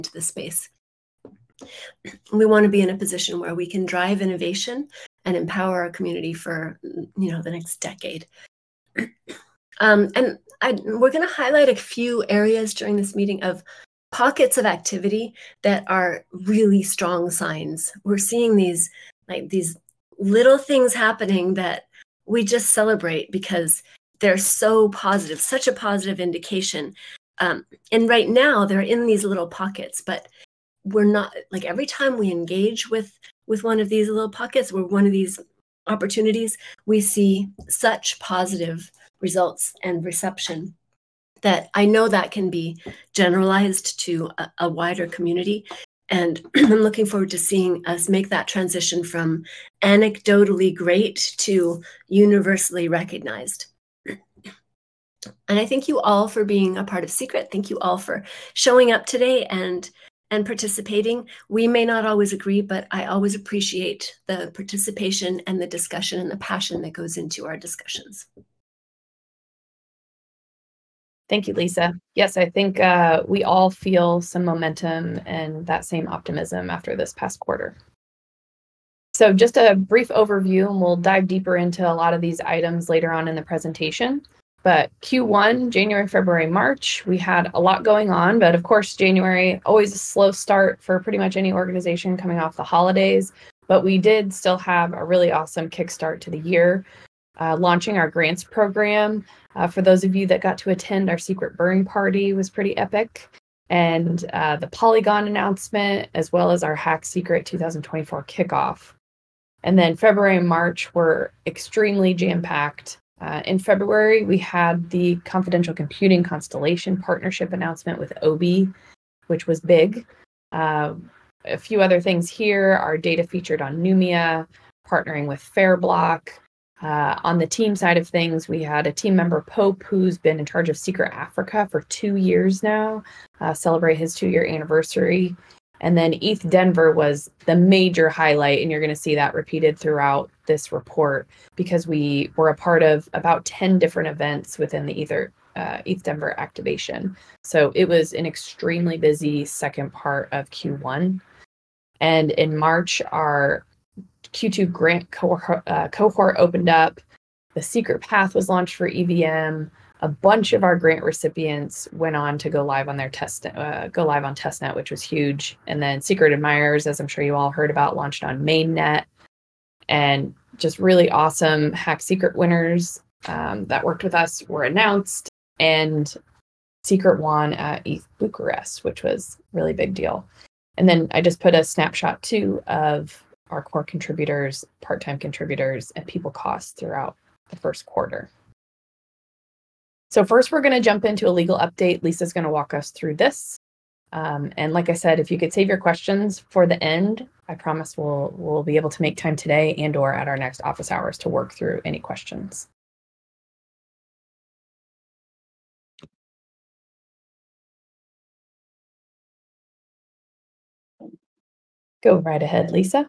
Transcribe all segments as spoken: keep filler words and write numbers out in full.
into the space. We want to be in a position where we can drive innovation and empower our community for, you know, the next decade. Um, and I, we're going to highlight a few areas during this meeting of pockets of activity that are really strong signs. We're seeing these like these little things happening that we just celebrate because they're so positive, such a positive indication. Um, and right now they're in these little pockets, but we're not, like every time we engage with with one of these little pockets or one of these opportunities, we see such positive results and reception that I know that can be generalized to a, a wider community. And I'm looking forward to seeing us make that transition from anecdotally great to universally recognized. And I thank you all for being a part of Secret. Thank you all for showing up today and and participating. We may not always agree, but I always appreciate the participation and the discussion and the passion that goes into our discussions. Thank you, Lisa. Yes, I think uh, we all feel some momentum and that same optimism after this past quarter. So just a brief overview, and we'll dive deeper into a lot of these items later on in the presentation. But Q one, January, February, March, we had a lot going on. But of course, January, always a slow start for pretty much any organization coming off the holidays. But we did still have a really awesome kickstart to the year, uh, launching our grants program. Uh, for those of you that got to attend, our Secret Burn Party was pretty epic. And uh, the Polygon announcement, as well as our Hack Secret two thousand twenty-four kickoff. And then February and March were extremely jam-packed. Uh, in February, we had the Confidential Computing Constellation partnership announcement with O B, which was big. Uh, a few other things here, our data featured on Numia, partnering with Fairblock. Uh, on the team side of things, we had a team member, Pope, who's been in charge of Secret Africa for two years now, uh, celebrate his two-year anniversary. And then E T H Denver was the major highlight, and you're going to see that repeated throughout this report because we were a part of about ten different events within the Ether, uh, E T H Denver activation. So it was an extremely busy second part of Q one. And in March, our Q two grant cohort, uh, cohort opened up. The Secret Path was launched for E V M. A bunch of our grant recipients went on to go live on their test, uh, go live on testnet, which was huge. And then Secret Admirers, as I'm sure you all heard about, launched on mainnet. And just really awesome Hack Secret winners um, that worked with us were announced. And Secret won at E T H Bucharest, which was a really big deal. And then I just put a snapshot too of our core contributors, part-time contributors, and people costs throughout the first quarter. So first, we're going to jump into a legal update. Lisa's going to walk us through this. Um, and like I said, if you could save your questions for the end, I promise we'll we'll be able to make time today and or at our next office hours to work through any questions. Go right ahead, Lisa.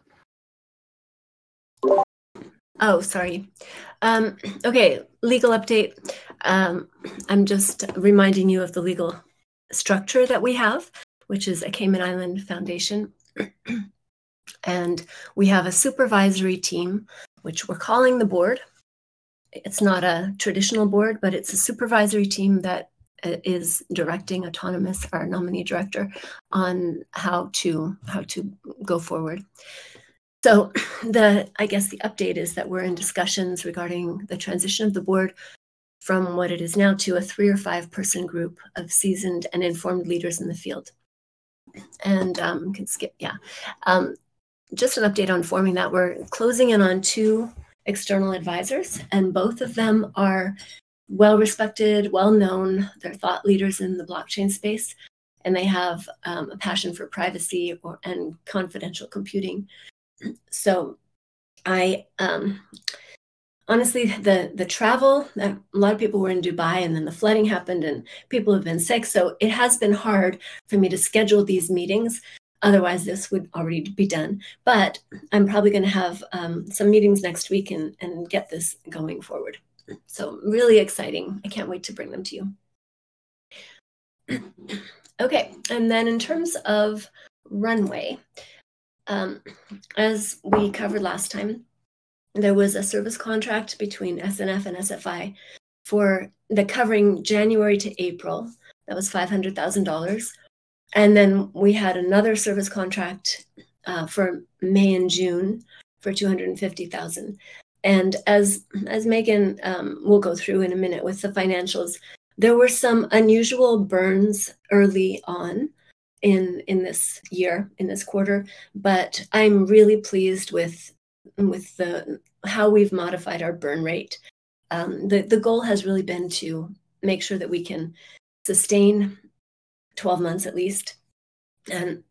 Oh, sorry. Um, okay, legal update. Um, I'm just reminding you of the legal structure that we have, which is a Cayman Island Foundation. And we have a supervisory team, which we're calling the board. It's not a traditional board, but it's a supervisory team that is directing Autonomous, our nominee director, on how to how to go forward. So the I guess the update is that we're in discussions regarding the transition of the board from what it is now to a three or five person group of seasoned and informed leaders in the field. And um, can skip, yeah. Um, just an update on forming that. We're closing in on two external advisors, and both of them are well-respected, well-known. They're thought leaders in the blockchain space, and they have um, a passion for privacy or, and confidential computing. So I, um, honestly, the, the travel, a lot of people were in Dubai and then the flooding happened and people have been sick. So it has been hard for me to schedule these meetings. Otherwise, this would already be done. But I'm probably going to have um, some meetings next week and, and get this going forward. So really exciting. I can't wait to bring them to you. Okay, and then in terms of runway, um, as we covered last time, there was a service contract between S N F and S F I for the covering January to April. That was five hundred thousand dollars. And then we had another service contract uh, for May and June for two hundred fifty thousand dollars. And as, as Megan um, will go through in a minute with the financials, there were some unusual burns early on in, in this year, in this quarter, but I'm really pleased with, with the, how we've modified our burn rate. Um, the, the goal has really been to make sure that we can sustain twelve months at least, and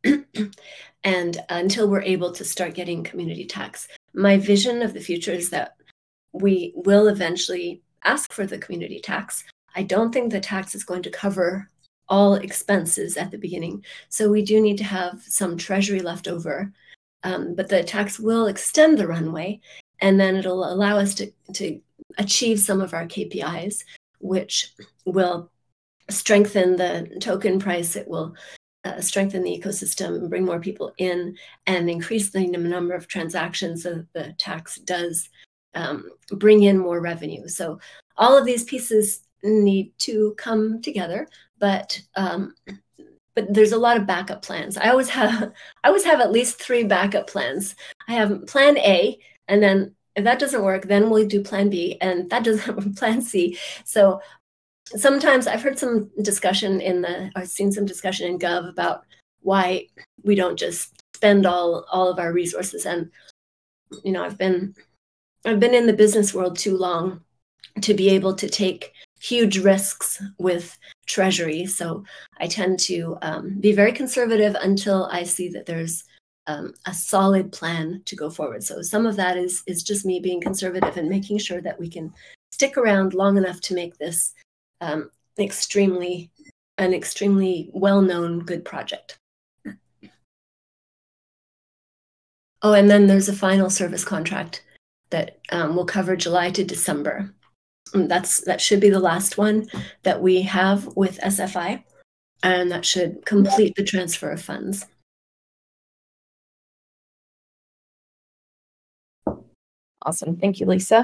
and until we're able to start getting community tax. My vision of the future is that we will eventually ask for the community tax. I don't think the tax is going to cover all expenses at the beginning, so we do need to have some treasury left over, um, but the tax will extend the runway, and then it'll allow us to, to achieve some of our K P Is, which will strengthen the token price. It will uh, strengthen the ecosystem, bring more people in, and increase the number of transactions so that the tax does um, bring in more revenue. So all of these pieces need to come together, but um, but there's a lot of backup plans. I always have I always have at least three backup plans. I have plan A, and then if that doesn't work, then we'll do plan B, and that doesn't plan C. So sometimes I've heard some discussion in the, I've seen some discussion in Gov about why we don't just spend all all of our resources. And you know, I've been I've been in the business world too long to be able to take huge risks with treasury. So I tend to um, be very conservative until I see that there's um, a solid plan to go forward. So some of that is is just me being conservative and making sure that we can stick around long enough to make this um, extremely an extremely well-known good project. Oh, and then there's a final service contract that um, will cover July to December. And that's that should be the last one that we have with S F I, and that should complete the transfer of funds. Awesome. Thank you, Lisa.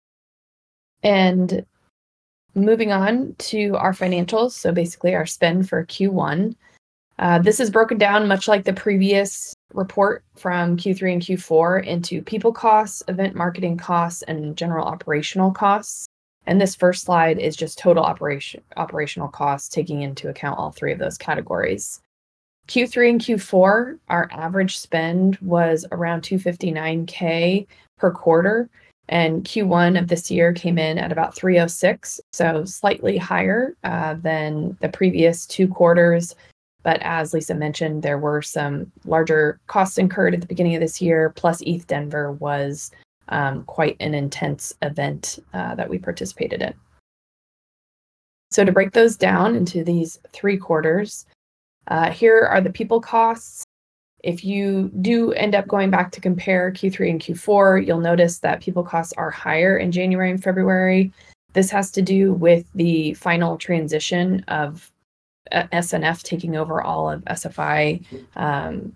And moving on to our financials, so basically our spend for Q one. Uh, this is broken down much like the previous report from Q three and Q four into people costs, event marketing costs, and general operational costs. And this first slide is just total operation operational costs, taking into account all three of those categories. Q three and Q four, our average spend was around two hundred fifty-nine thousand per quarter, and Q one of this year came in at about three hundred six, so slightly higher uh, than the previous two quarters. But as Lisa mentioned, there were some larger costs incurred at the beginning of this year, plus E T H Denver was um, quite an intense event uh, that we participated in. So to break those down into these three quarters, uh, here are the people costs. If you do end up going back to compare Q three and Q four, you'll notice that people costs are higher in January and February. This has to do with the final transition of S N F taking over all of S F I um,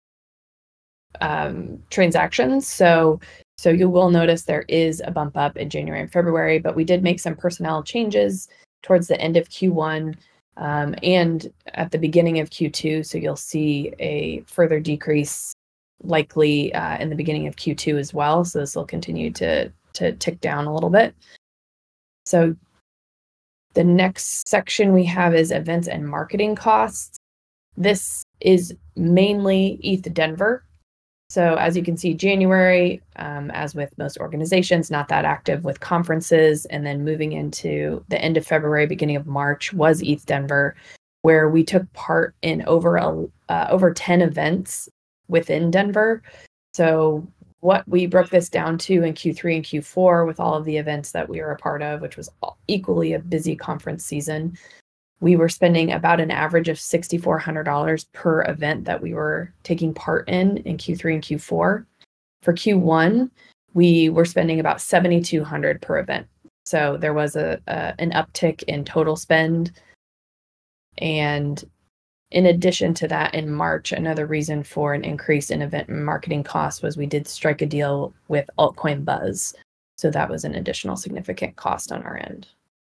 um, transactions. So, so you will notice there is a bump up in January and February, but we did make some personnel changes towards the end of Q one um, and at the beginning of Q two. So you'll see a further decrease likely uh, in the beginning of Q two as well. So this will continue to, to tick down a little bit. So the next section we have is events and marketing costs. This is mainly E T H Denver. So as you can see, January, um, as with most organizations, not that active with conferences. And then moving into the end of February, beginning of March was E T H Denver, where we took part in over, a, uh, over ten events within Denver. So what we broke this down to in Q three and Q four with all of the events that we were a part of, which was equally a busy conference season, we were spending about an average of six thousand four hundred dollars per event that we were taking part in in Q three and Q four. For Q one, we were spending about seven thousand two hundred dollars per event. So there was a, a an uptick in total spend. And In addition to that, in March, another reason for an increase in event and marketing costs was we did strike a deal with Altcoin Buzz. So that was an additional significant cost on our end.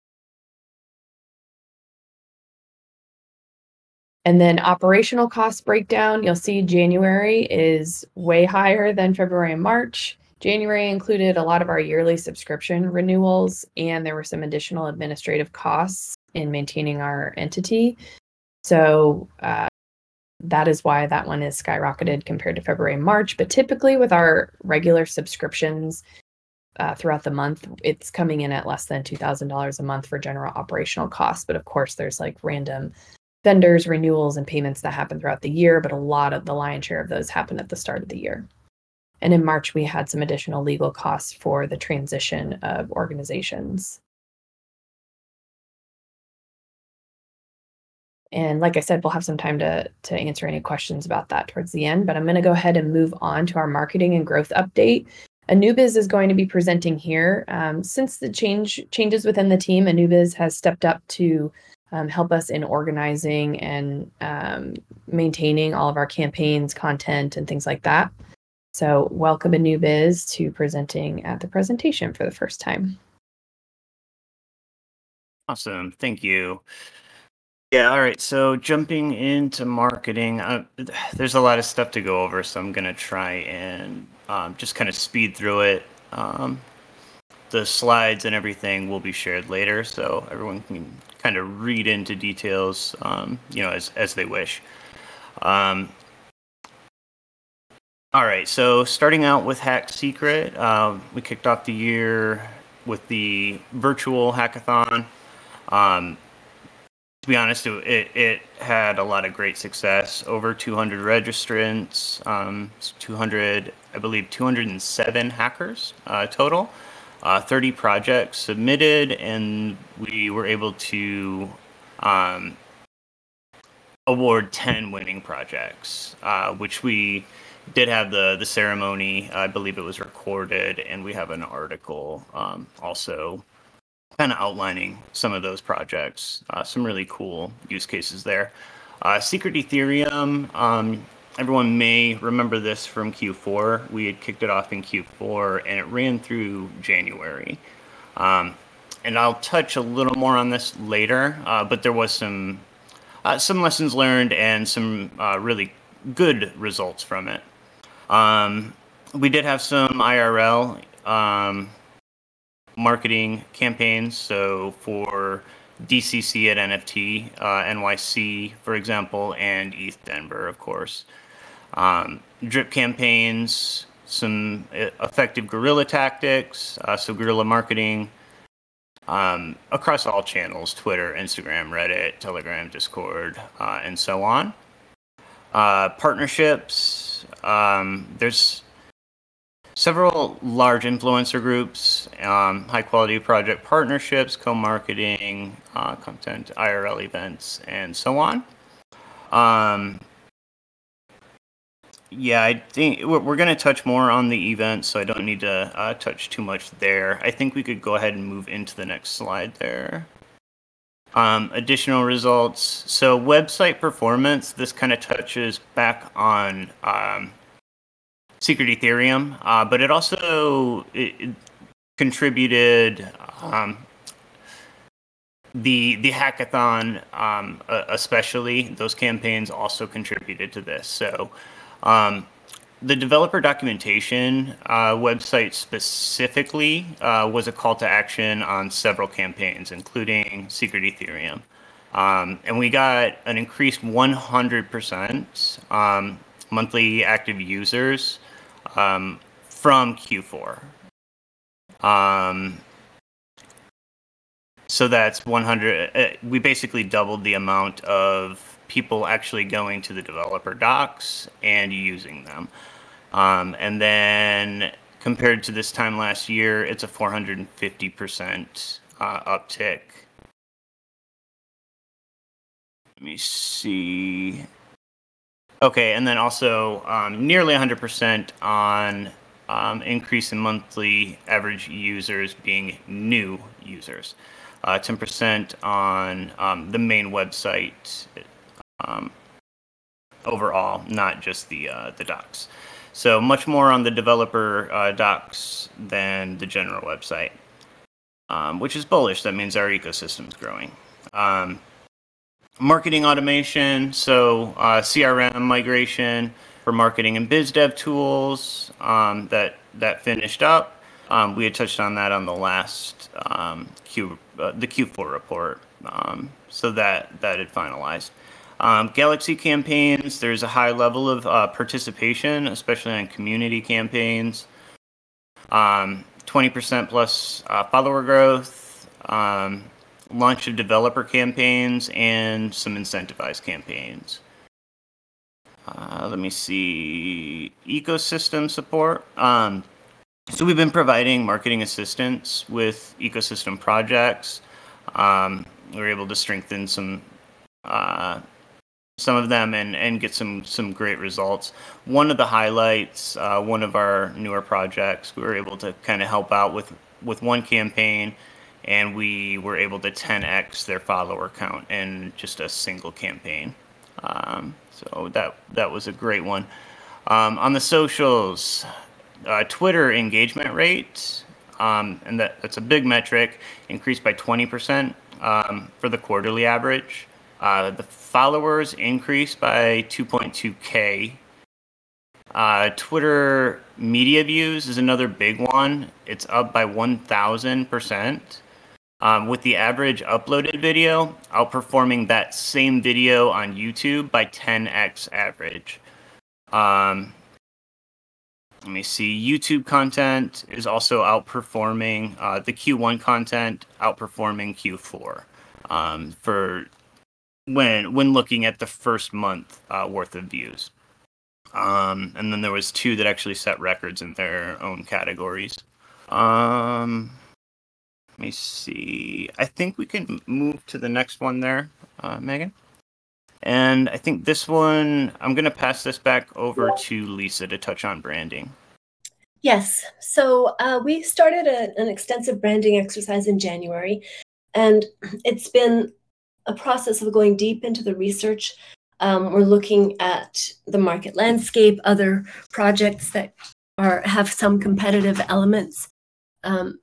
And then operational cost breakdown, you'll see January is way higher than February and March. January included a lot of our yearly subscription renewals, and there were some additional administrative costs in maintaining our entity. So uh, that is why that one is skyrocketed compared to February and March. But typically with our regular subscriptions uh, throughout the month, it's coming in at less than two thousand dollars a month for general operational costs. But of course, there's like random vendors, renewals, and payments that happen throughout the year, but a lot of the lion's share of those happen at the start of the year. And in March, we had some additional legal costs for the transition of organizations. And like I said, we'll have some time to, to answer any questions about that towards the end, but I'm going to go ahead and move on to our marketing and growth update. Anubis is going to be presenting here. Um, since the change changes within the team, Anubis has stepped up to Um, help us in organizing and um, maintaining all of our campaigns, content, and things like that. So welcome Anubis to presenting at the presentation for the first time. Awesome, thank you. Yeah, all right, so jumping into marketing, uh, there's a lot of stuff to go over, so I'm going to try and um, just kind of speed through it. Um, the slides and everything will be shared later, so everyone can kind of read into details, um, you know, as, as they wish. Um, all right, so starting out with Hack Secret, uh, we kicked off the year with the virtual hackathon. Um, to be honest, it, it had a lot of great success. Over two hundred registrants, um, two hundred, I believe, two hundred seven hackers uh, total. Uh, thirty projects submitted, and we were able to um, award ten winning projects, uh, which we did have the, the ceremony. I believe it was recorded, and we have an article um, also kind of outlining some of those projects. Uh, some really cool use cases there. Uh, Secret Ethereum, um, everyone may remember this from Q four. We had kicked it off in Q four, and it ran through January. Um, and I'll touch a little more on this later, uh, but there was some uh, some lessons learned and some uh, really good results from it. Um, we did have some I R L um, marketing campaigns, so for D C C at N F T, uh, N Y C, for example, and E T H Denver, of course. Um, drip campaigns, some effective guerrilla tactics, uh, so guerrilla marketing um, across all channels, Twitter, Instagram, Reddit, Telegram, Discord, uh, and so on. Uh, partnerships, um, there's several large influencer groups, um, high quality project partnerships, co-marketing, uh, content, I R L events, and so on. Um, yeah, I think we're, we're going to touch more on the events, so I don't need to uh, touch too much there. I think we could go ahead and move into the next slide there. Um, additional results. So website performance, this kind of touches back on um, Secret Ethereum, uh, but it also it, it contributed um, the the hackathon, um, uh, especially those campaigns also contributed to this. So um, the developer documentation uh, website specifically uh, was a call to action on several campaigns, including Secret Ethereum, um, and we got an increased one hundred percent um, monthly active users um, from Q four. Um, so that's one hundred. Uh, we basically doubled the amount of people actually going to the developer docs and using them. Um, and then compared to this time last year, it's a four hundred fifty percent uh, uptick. Let me see. Okay, and then also um, nearly one hundred percent on um, increase in monthly average users being new users. Uh, ten percent on um, the main website um, overall, not just the uh, the docs. So much more on the developer uh, docs than the general website, um, which is bullish. That means our ecosystem is growing. Um, marketing automation, so uh, C R M migration for marketing and biz dev tools um, that that finished up. Um, we had touched on that on the last um, Q, uh, the Q four report, um, so that that had finalized. Um, Galaxy campaigns, there's a high level of uh, participation, especially on community campaigns. Um, twenty percent plus uh, follower growth, um, launch of developer campaigns, and some incentivized campaigns. Uh, let me see, ecosystem support. Um, so we've been providing marketing assistance with ecosystem projects. Um, we were able to strengthen some uh, some of them and, and get some some great results. One of the highlights, uh, one of our newer projects, we were able to kind of help out with, with one campaign, and we were able to ten X their follower count in just a single campaign. Um, so that that was a great one. Um, on the socials, uh, Twitter engagement rate, um, and that, that's a big metric, increased by twenty percent um, for the quarterly average. Uh, the followers increased by two point two K. Uh, Twitter media views is another big one. It's up by one thousand percent. Um, with the average uploaded video outperforming that same video on YouTube by ten X average. Um, let me see. YouTube content is also outperforming uh, the Q one content, outperforming Q four um, for when when looking at the first month uh, worth of views. Um, and then there was two that actually set records in their own categories. Um, let me see. I think we can move to the next one there, uh, Megan. And I think this one, I'm going to pass this back over to Lisa to touch on branding. Yes. So uh, we started a, an extensive branding exercise in January, and it's been a process of going deep into the research. Um, we're looking at the market landscape, other projects that are have some competitive elements. Um,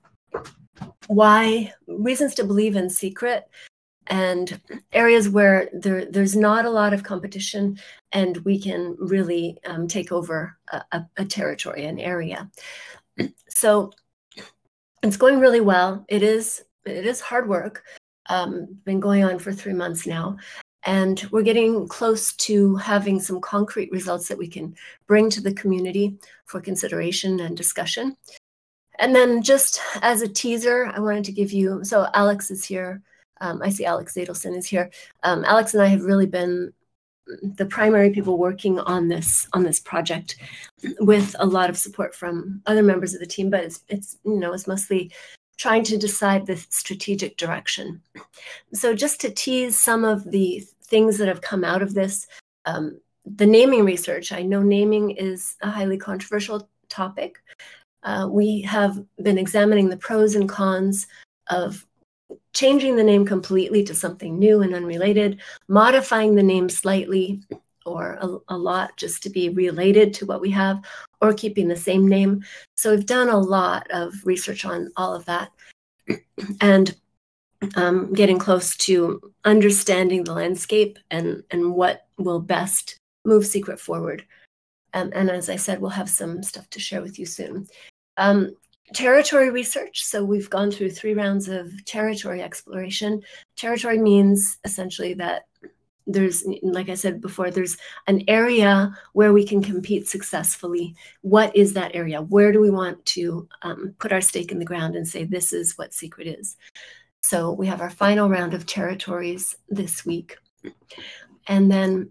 why reasons to believe in Secret, and areas where there, there's not a lot of competition and we can really um, take over a, a, a territory, an area. So it's going really well. It is, it is hard work. Um, been going on for three months now. And we're getting close to having some concrete results that we can bring to the community for consideration and discussion. And then just as a teaser, I wanted to give you, so Alex is here. Um, I see Alex Zadelson is here. Um, Alex and I have really been the primary people working on this on this project, with a lot of support from other members of the team. But it's it's you know it's mostly trying to decide the strategic direction. So just to tease some of the things that have come out of this, um, the naming research. I know naming is a highly controversial topic. Uh, we have been examining the pros and cons of changing the name completely to something new and unrelated, modifying the name slightly or a, a lot just to be related to what we have, or keeping the same name. So we've done a lot of research on all of that and um, getting close to understanding the landscape and, and what will best move Secret forward. Um, and as I said, we'll have some stuff to share with you soon. Um, territory research. So we've gone through three rounds of territory exploration. Territory means essentially that there's, like I said before, there's an area where we can compete successfully. What is that area? Where do we want to um, put our stake in the ground and say, this is what Secret is? So we have our final round of territories this week. And then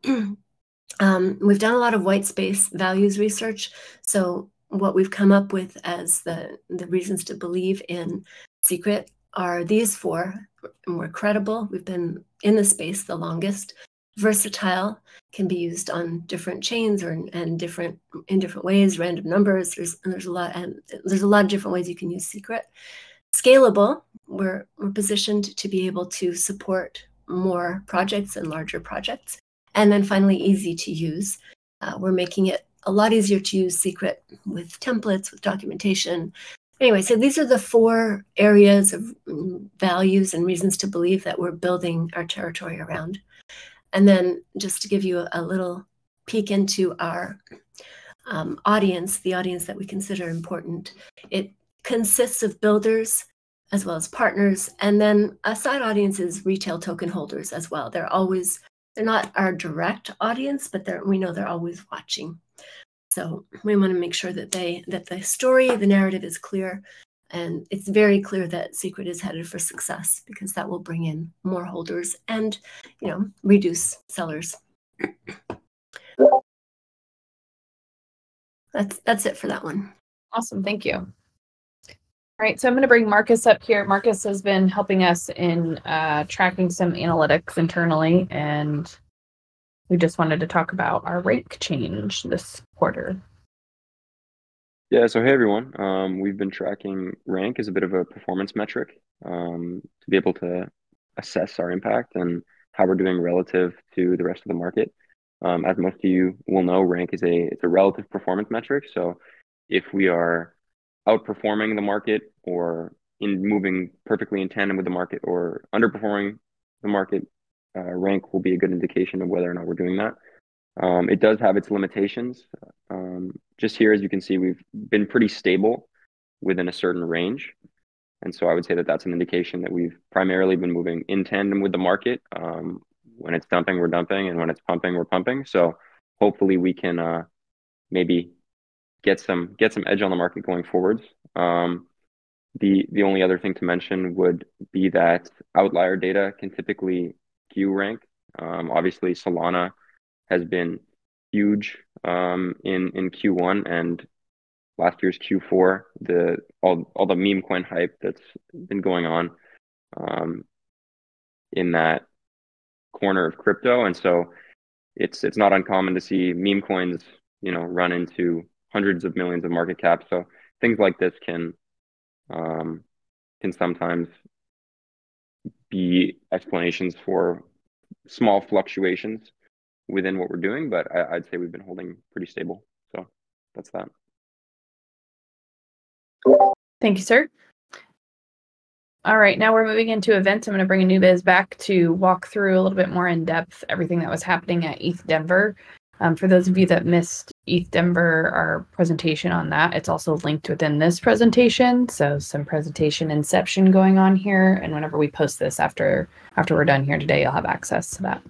um, we've done a lot of white space values research. So what we've come up with as the, the reasons to believe in Secret are these four. We're credible. We've been in the space the longest. Versatile, can be used on different chains or and different in different ways. Random numbers. There's there's a lot and there's a lot of different ways you can use Secret. Scalable. We're we're positioned to be able to support more projects and larger projects. And then finally, easy to use. Uh, we're making it a lot easier to use Secret with templates, with documentation. Anyway, so these are the four areas of values and reasons to believe that we're building our territory around. And then just to give you a, a little peek into our um, audience, the audience that we consider important, it consists of builders as well as partners. And then a side audience is retail token holders as well. They're always, they're not our direct audience, but they're, we know they're always watching. So we want to make sure that they that the story, the narrative is clear, and it's very clear that Secret is headed for success, because that will bring in more holders and, you know, reduce sellers. That's that's it for that one. Awesome, thank you. All right, so I'm going to bring Marcus up here. Marcus has been helping us in uh, tracking some analytics internally, and we just wanted to talk about our rank change this quarter. Yeah, so hey everyone. Um, we've been tracking rank as a bit of a performance metric um, to be able to assess our impact and how we're doing relative to the rest of the market. Um, as most of you will know, rank is a it's a relative performance metric. So if we are outperforming the market or in moving perfectly in tandem with the market or underperforming the market, uh, rank will be a good indication of whether or not we're doing that. Um, it does have its limitations. Um, just here, as you can see, we've been pretty stable within a certain range. And so I would say that that's an indication that we've primarily been moving in tandem with the market. Um, when it's dumping, we're dumping, and when it's pumping, we're pumping. So hopefully we can uh, maybe get some get some edge on the market going forwards. Um, the the only other thing to mention would be that outlier data can typically skew rank. Um, obviously, Solana has been huge um, in in Q one and last year's Q four. The all all the meme coin hype that's been going on um, in that corner of crypto, and so it's it's not uncommon to see meme coins, you know, run into hundreds of millions of market cap. So things like this can um, can sometimes be explanations for small fluctuations within what we're doing, but I, I'd say we've been holding pretty stable. So that's that. Thank you, sir. All right, now we're moving into events. I'm going to bring Anubis back to walk through a little bit more in depth everything that was happening at E T H Denver. Um, for those of you that missed E T H Denver, our presentation on that, it's also linked within this presentation. So some presentation inception going on here. And whenever we post this after after we're done here today, you'll have access to that.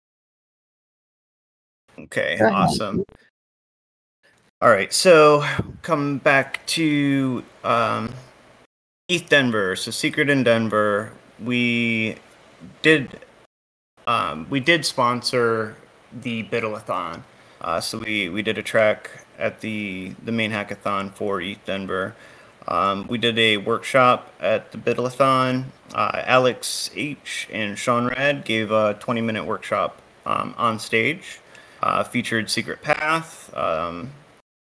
Okay, awesome. All right, so come back to um, E T H Denver. So Secret in Denver, we did um, we did sponsor the Bidathon. Uh, so we, we did a track at the the main hackathon for E T H Denver. Um, we did a workshop at the Bidathon. Uh, Alex H and Sean Rad gave a twenty minute workshop um, on stage. Uh, featured Secret Path, um,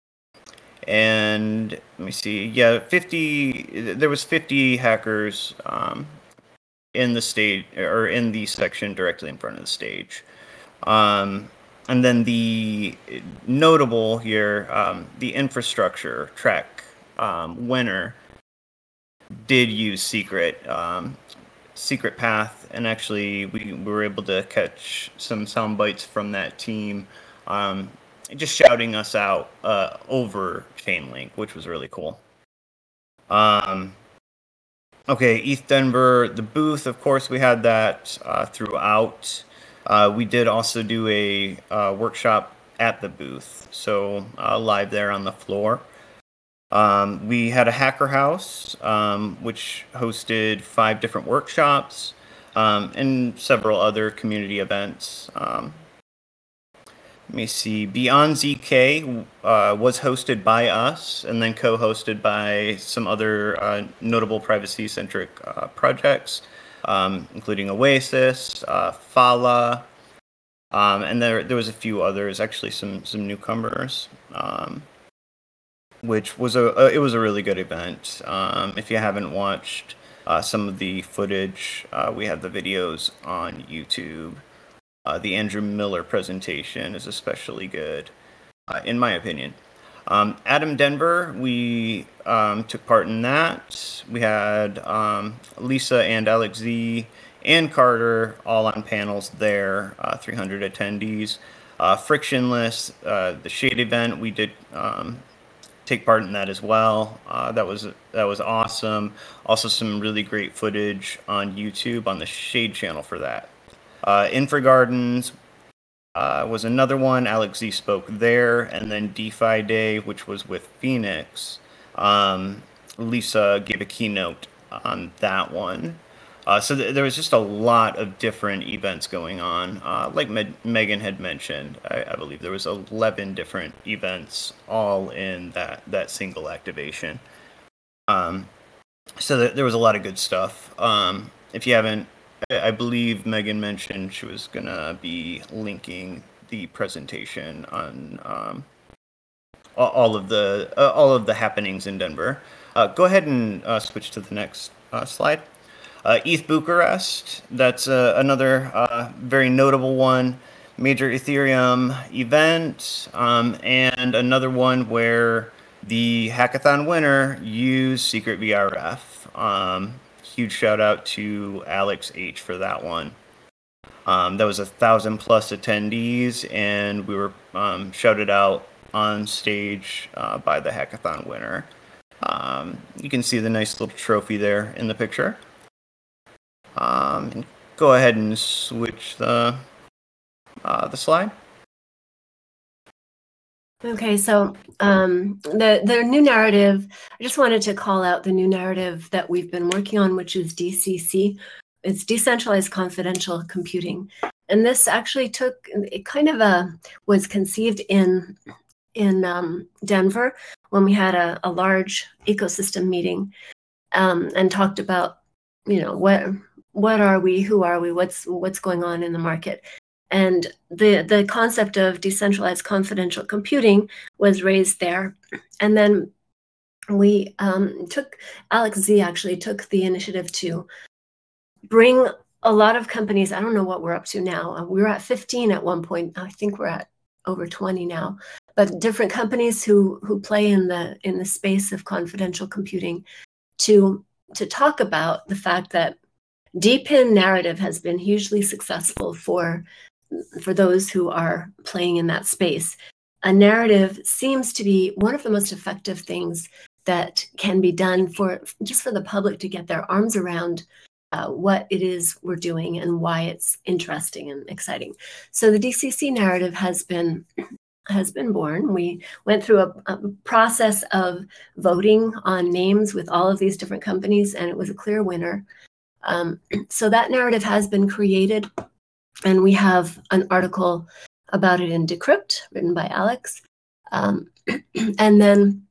and let me see, yeah, fifty. There was fifty hackers um, in the stage or in the section directly in front of the stage, um, and then the notable here, um, the infrastructure track um, winner did use Secret. Um, Secret Path, and actually we, we were able to catch some sound bites from that team um, just shouting us out uh, over Chainlink, which was really cool. Um, okay, E T H Denver, the booth, of course, we had that uh, throughout. Uh, we did also do a uh, workshop at the booth, so uh, live there on the floor. Um, we had a hacker house, um, which hosted five different workshops um, and several other community events. Um, let me see. Beyond Z K uh, was hosted by us and then co-hosted by some other uh, notable privacy-centric uh, projects, um, including Oasis, uh, Fala, um, and there there was a few others. Actually, some some newcomers. Um, which was a, a it was a really good event. Um, if you haven't watched uh, some of the footage. Uh, we have the videos on YouTube. Uh, the Andrew Miller presentation is especially good, uh, in my opinion. Um, Adam Denver, we um, took part in that. We had um, Lisa and Alex Z and Carter all on panels there, uh, three hundred attendees. Uh, Frictionless, uh, the Shade event, we did um, take part in that as well. Uh, that was that was awesome. Also some really great footage on YouTube on the Shade channel for that. Uh, Infra Gardens uh, was another one. Alex Z spoke there, and then DeFi Day, which was with Phoenix. Um, Lisa gave a keynote on that one. Uh, so th- there was just a lot of different events going on. Uh, like Med- Megan had mentioned, I-, I believe there was eleven different events all in that, that single activation. Um, so th- there was a lot of good stuff. Um, if you haven't, I believe Megan mentioned she was going to be linking the presentation on um, all of the uh, all of the happenings in Denver. Uh, go ahead and uh, switch to the next uh, slide. Uh, E T H Bucharest, that's uh, another uh, very notable one. Major Ethereum event, um, and another one where the hackathon winner used Secret V R F. Um, huge shout out to Alex H for that one. Um, that was a thousand plus attendees, and we were um, shouted out on stage uh, by the hackathon winner. Um, you can see the nice little trophy there in the picture. Um, and go ahead and switch the uh, the slide. Okay, so um, the the new narrative, I just wanted to call out the new narrative that we've been working on, which is D C C. It's Decentralized Confidential Computing. And this actually took, it kind of uh, was conceived in, in um, Denver when we had a, a large ecosystem meeting um, and talked about, you know, what what are we, who are we, what's what's going on in the market. And the, the concept of decentralized confidential computing was raised there. And then we um, took, Alex Z actually took the initiative to bring a lot of companies, I don't know what we're up to now. We were at fifteen at one point. I think we're at over twenty now. But different companies who who play in the in the space of confidential computing to to talk about the fact that D P I N narrative has been hugely successful for for those who are playing in that space. A narrative seems to be one of the most effective things that can be done for just for the public to get their arms around uh, what it is we're doing and why it's interesting and exciting. So the D C C narrative has been has been born. We went through a, a process of voting on names with all of these different companies, and it was a clear winner. Um, so that narrative has been created, and we have an article about it in Decrypt, written by Alex. Um, and then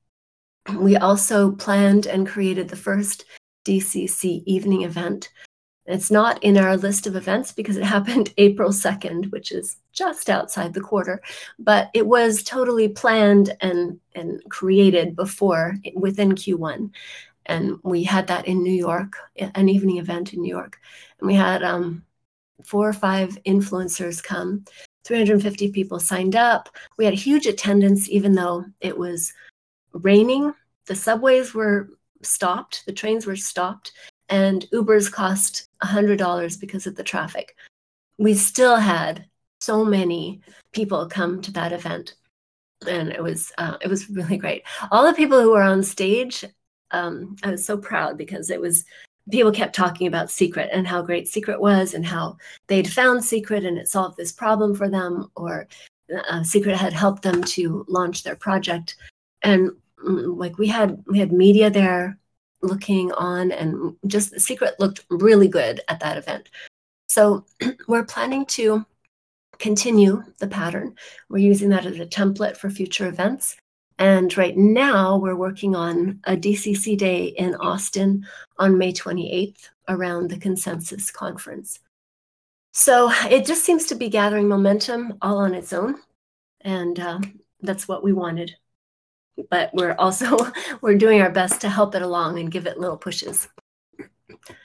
we also planned and created the first D C C evening event. It's not in our list of events because it happened April second, which is just outside the quarter, but it was totally planned and, and created before, within Q one. And we had that in New York, an evening event in New York. And we had um, four or five influencers come, three hundred fifty people signed up. We had huge attendance, even though it was raining. The subways were stopped, the trains were stopped, and Ubers cost one hundred dollars because of the traffic. We still had so many people come to that event, and it was uh, it was really great. All the people who were on stage, um, I was so proud because it was people kept talking about Secret and how great Secret was and how they'd found Secret and it solved this problem for them, or uh, Secret had helped them to launch their project. And like we had we had media there looking on, and just Secret looked really good at that event. So we're planning to continue the pattern. We're using that as a template for future events. And right now we're working on a D C C day in Austin on May twenty-eighth around the Consensus Conference. So it just seems to be gathering momentum all on its own. And uh, that's what we wanted. But we're also, we're doing our best to help it along and give it little pushes.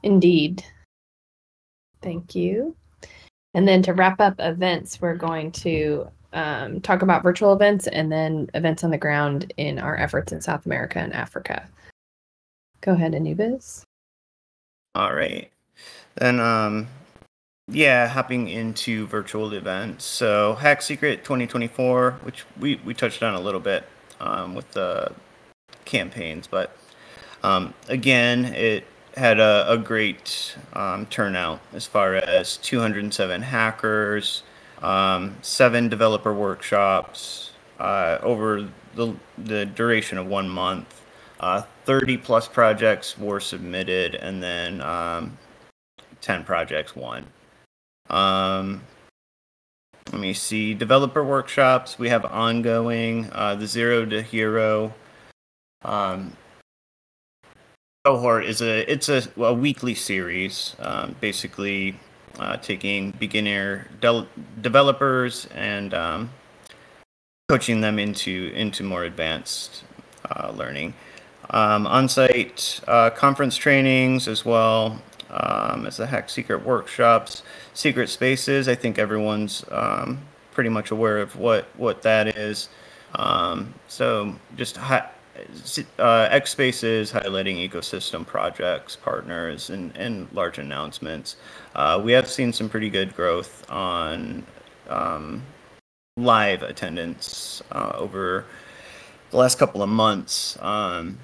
Indeed. Thank you. And then to wrap up events, we're going to um, talk about virtual events and then events on the ground in our efforts in South America and Africa. Go ahead, Anubis. All right. Then, um, yeah, hopping into virtual events. So Hack Secret twenty twenty-four, which we, we touched on a little bit um, with the campaigns, but um, again, it had a, a great um, turnout as far as two hundred seven hackers, um, seven developer workshops uh, over the, the duration of one month. Uh, thirty plus projects were submitted, and then um, ten projects won. Um, let me see. Developer workshops we have ongoing. Uh, the Zero to Hero um, cohort is a it's a, a weekly series, um, basically uh, taking beginner de- developers and um, coaching them into into more advanced uh, learning. Um, on-site uh, conference trainings as well um, as the Hack Secret workshops, secret spaces. I think everyone's um, pretty much aware of what what that is. Um, so just hi- uh, X Spaces highlighting ecosystem projects, partners, and, and large announcements. Uh, we have seen some pretty good growth on um, live attendance uh, over the last couple of months. Um,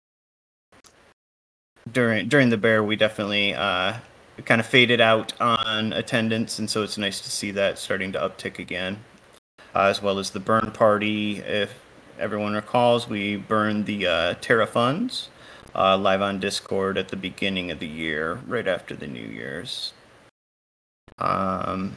during during the bear, we definitely uh, kind of faded out on attendance, and so it's nice to see that starting to uptick again, uh, as well as the burn party. If everyone recalls, we burned the uh, Terra funds uh, live on Discord at the beginning of the year, right after the New Year's. Um,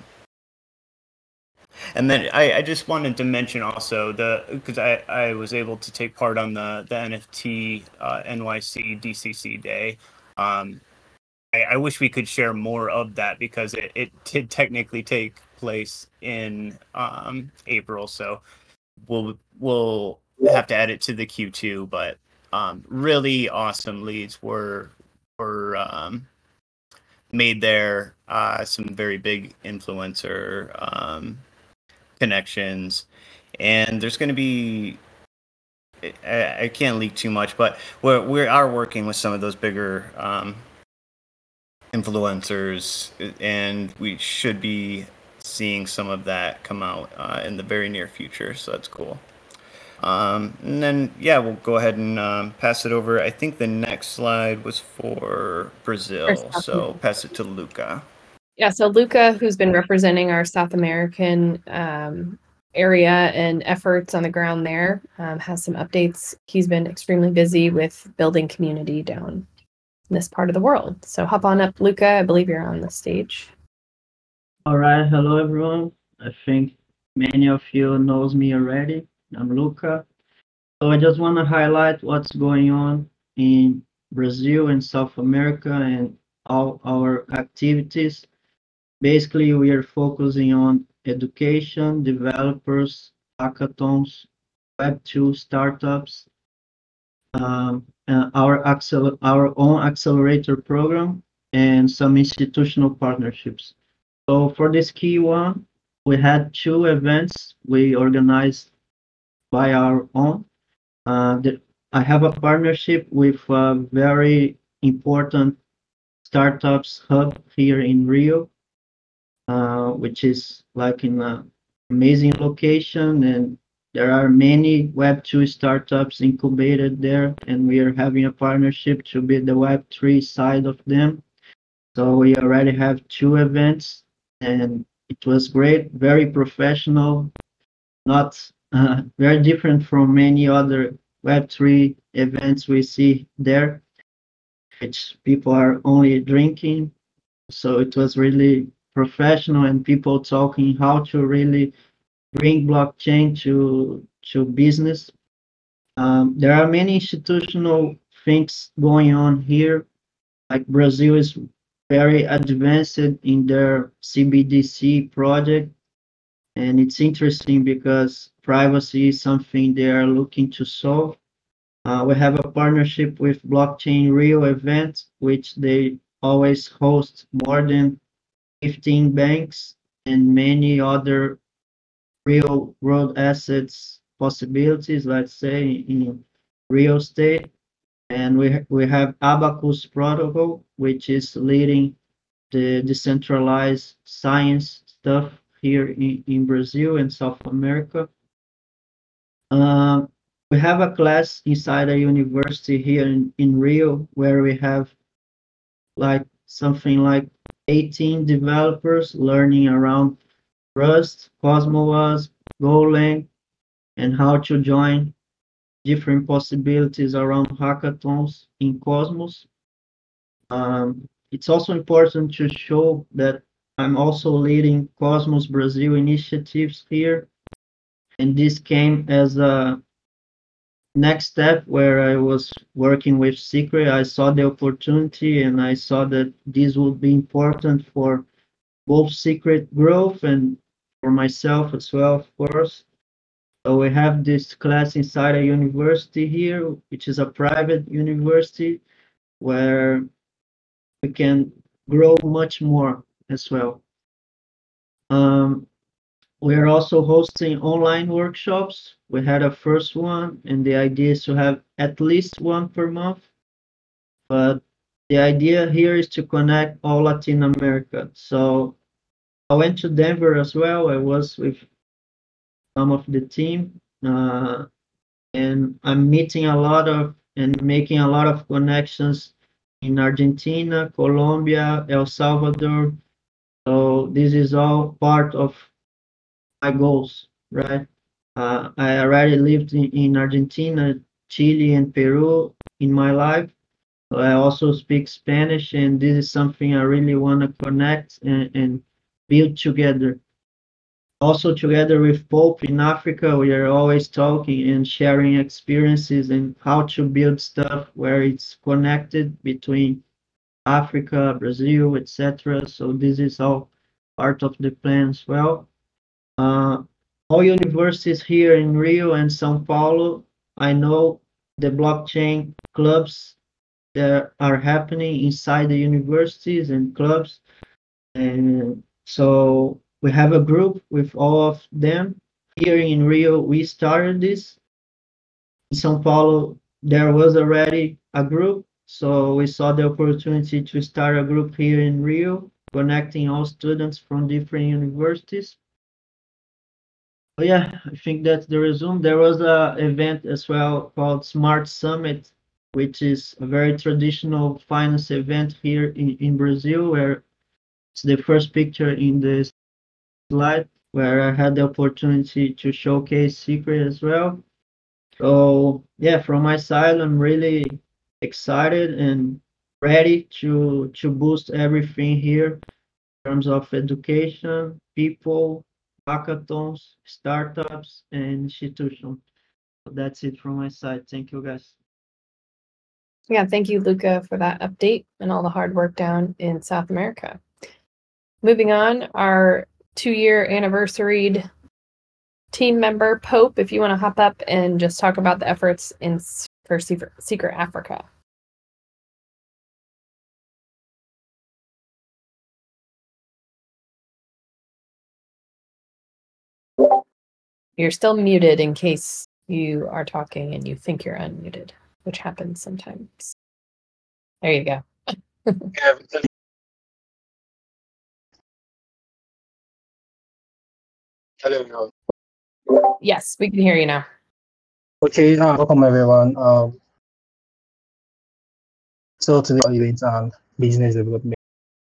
and then I, I just wanted to mention also the because I, I was able to take part on the the N F T uh, N Y C D C C day. Um, I, I wish we could share more of that because it, it did technically take place in um, April, so we'll we'll have to add it to the Q two. But um, really awesome leads were were um, made there. Uh, some very big influencer um, connections, and there's going to be. I, I can't leak too much, but we're we are working with some of those bigger um, influencers, and we should be seeing some of that come out uh, in the very near future. So that's cool. Um, and then, yeah, we'll go ahead and um, pass it over. I think the next slide was for Brazil, so pass it to Luca. Yeah, so Luca, who's been representing our South American um, area and efforts on the ground there, um, has some updates. He's been extremely busy with building community down in this part of the world. So hop on up, Luca. I believe you're on the stage. All right, hello everyone. I think many of you knows me already. I'm Luca. So I just want to highlight what's going on in Brazil and South America and all our activities. Basically, we are focusing on education, developers, hackathons, Web two startups, um, uh, our, accel- our own accelerator program, and some institutional partnerships. So for this key one, we had two events we organized by our own. Uh, the, I have a partnership with a very important startups hub here in Rio, uh, which is like in an amazing location, and there are many Web two startups incubated there, and we are having a partnership to be the Web three side of them. So we already have two events, and it was great, very professional, not uh, very different from many other Web three events we see there, which people are only drinking. So it was really professional and people talking how to really bring blockchain to to business. Um, there are many institutional things going on here. Like Brazil is very advanced in their C B D C project, and it's interesting because privacy is something they are looking to solve. Uh, we have a partnership with Blockchain Rio event, which they always hosts more than fifteen banks and many other real world assets possibilities, let's say in real estate. And we, we have Abacus Protocol, which is leading the decentralized science stuff here in, in Brazil and South America. Uh, we have a class inside a university here in, in Rio where we have like something like eighteen developers learning around Rust, CosmOS, Golang, and how to join different possibilities around hackathons in Cosmos. Um, it's also important to show that I'm also leading Cosmos Brazil initiatives here. And this came as a next step where I was working with Secret. I saw the opportunity and I saw that this would be important for both Secret growth and for myself as well, of course. So we have this class inside a university here, which is a private university where we can grow much more as well. Um, we are also hosting online workshops. We had a first one, and the idea is to have at least one per month. But the idea here is to connect all Latin America. So I went to Denver as well. I was with some of the team, uh, and I'm meeting a lot of and making a lot of connections in Argentina, Colombia, El Salvador. So this is all part of my goals, right? Uh, I already lived in, in Argentina, Chile, and Peru in my life. So I also speak Spanish, and this is something I really want to connect and, and build together. Also, together with Pope in Africa, we are always talking and sharing experiences and how to build stuff where it's connected between Africa, Brazil, et cetera. So this is all part of the plan as well. Uh, all universities here in Rio and São Paulo, I know the blockchain clubs that are happening inside the universities and clubs. And so we have a group with all of them. Here in Rio, we started this. In São Paulo, there was already a group. So we saw the opportunity to start a group here in Rio, connecting all students from different universities. Oh yeah, I think that's the resume. There was a event as well called Smart Summit, which is a very traditional finance event here in, in Brazil, where it's the first picture in the slide, where I had the opportunity to showcase Secret as well. So yeah, from my side, I'm really excited and ready to to boost everything here in terms of education, people, hackathons, startups, and institutions. So that's it from my side. Thank you, guys. Yeah, thank you, Luca, for that update and all the hard work down in South America. Moving on, our two-year anniversaried team member, Pope, if you want to hop up and just talk about the efforts in for Secret, Secret Africa. You're still muted in case you are talking and you think you're unmuted, which happens sometimes. There you go. Hello, everyone. Yes, we can hear you now. Okay, uh, welcome everyone. Um, so today our events and business development.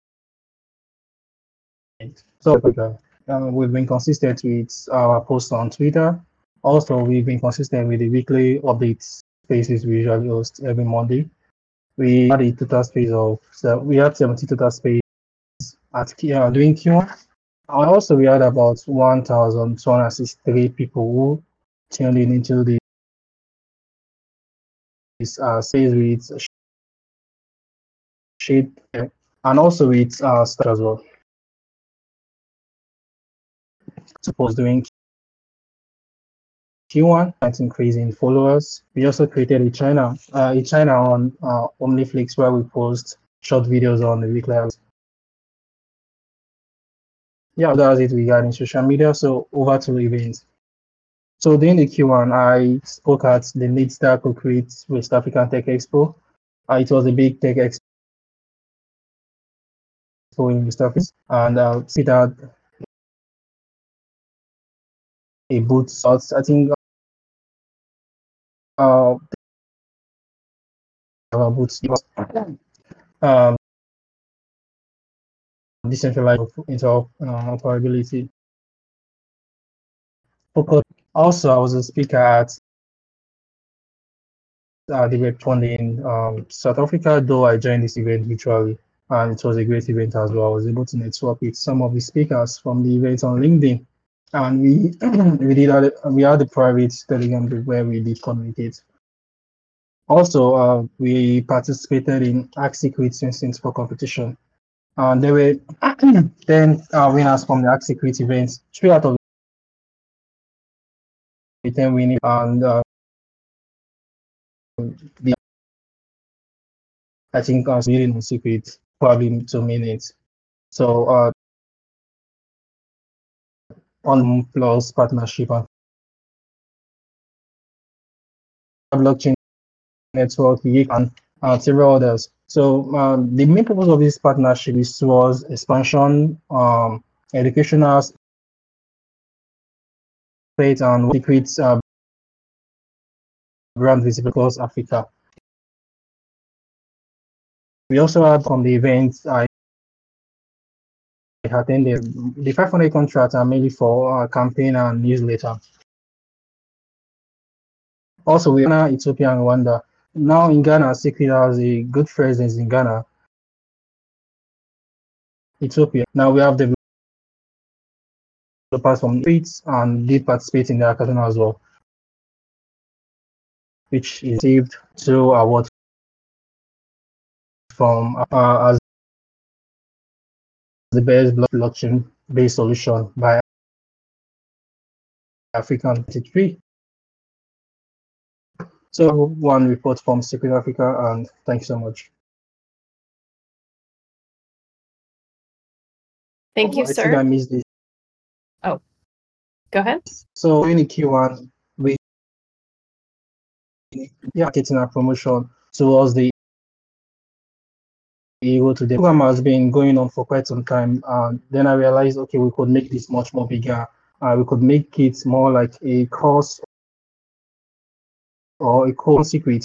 So uh, we've been consistent with our posts on Twitter. Also, we've been consistent with the weekly updates spaces we usually host every Monday. We had a total space of so we had seventy total space at uh, during Q one. And also, we had about one thousand two hundred sixty-three people who tuned in into the uh, space with shade and also with uh, stuff as well. Suppose doing Q one, that's increasing followers. We also created a channel, uh, a channel on uh, OmniFlix where we post short videos on the weekly. Yeah, that's it regarding social media. So over to events. So during the Q one, I spoke at the Leadstar Co-Create West African Tech Expo. Uh, it was a big tech expo in West Africa, and uh, sit out a booth. So I think uh, our booth um, decentralized interoperability. Also, I was a speaker at uh, the Web twenty in um, South Africa, though I joined this event virtually, and it was a great event as well. I was able to network with some of the speakers from the event on LinkedIn, and we we did have, we had a private Telegram group where we did communicate. Also, uh, we participated in Ask Secret Instance for competition, and there were ten uh, winners from the Ask Secret events. Three out of the ten winning, and uh, the I think I was reading on Secret probably two minutes. So uh, on plus partnership and blockchain network, and uh, several others. So um, the main purpose of this partnership is was expansion, um, educational space, and secret uh, brand visible across Africa. We also had from the events I attended, the five hundred contracts are mainly for uh, campaign and newsletter. Also, we are Ethiopia and Rwanda. Now in Ghana, Secret has a good presence in Ghana. Ethiopia. Now we have developers from streets and did participate in the hackathon as well, which is received two awards from uh, as the best blockchain-based solution by African twenty-three. So one report from Secret Africa, and thank you so much. Thank you, I sir. think I missed this. Oh, go ahead. So in the Q one, we yeah getting our promotion towards the able to the program has been going on for quite some time, and then I realized, okay, we could make this much more bigger. Uh, we could make it more like a course or a core secret,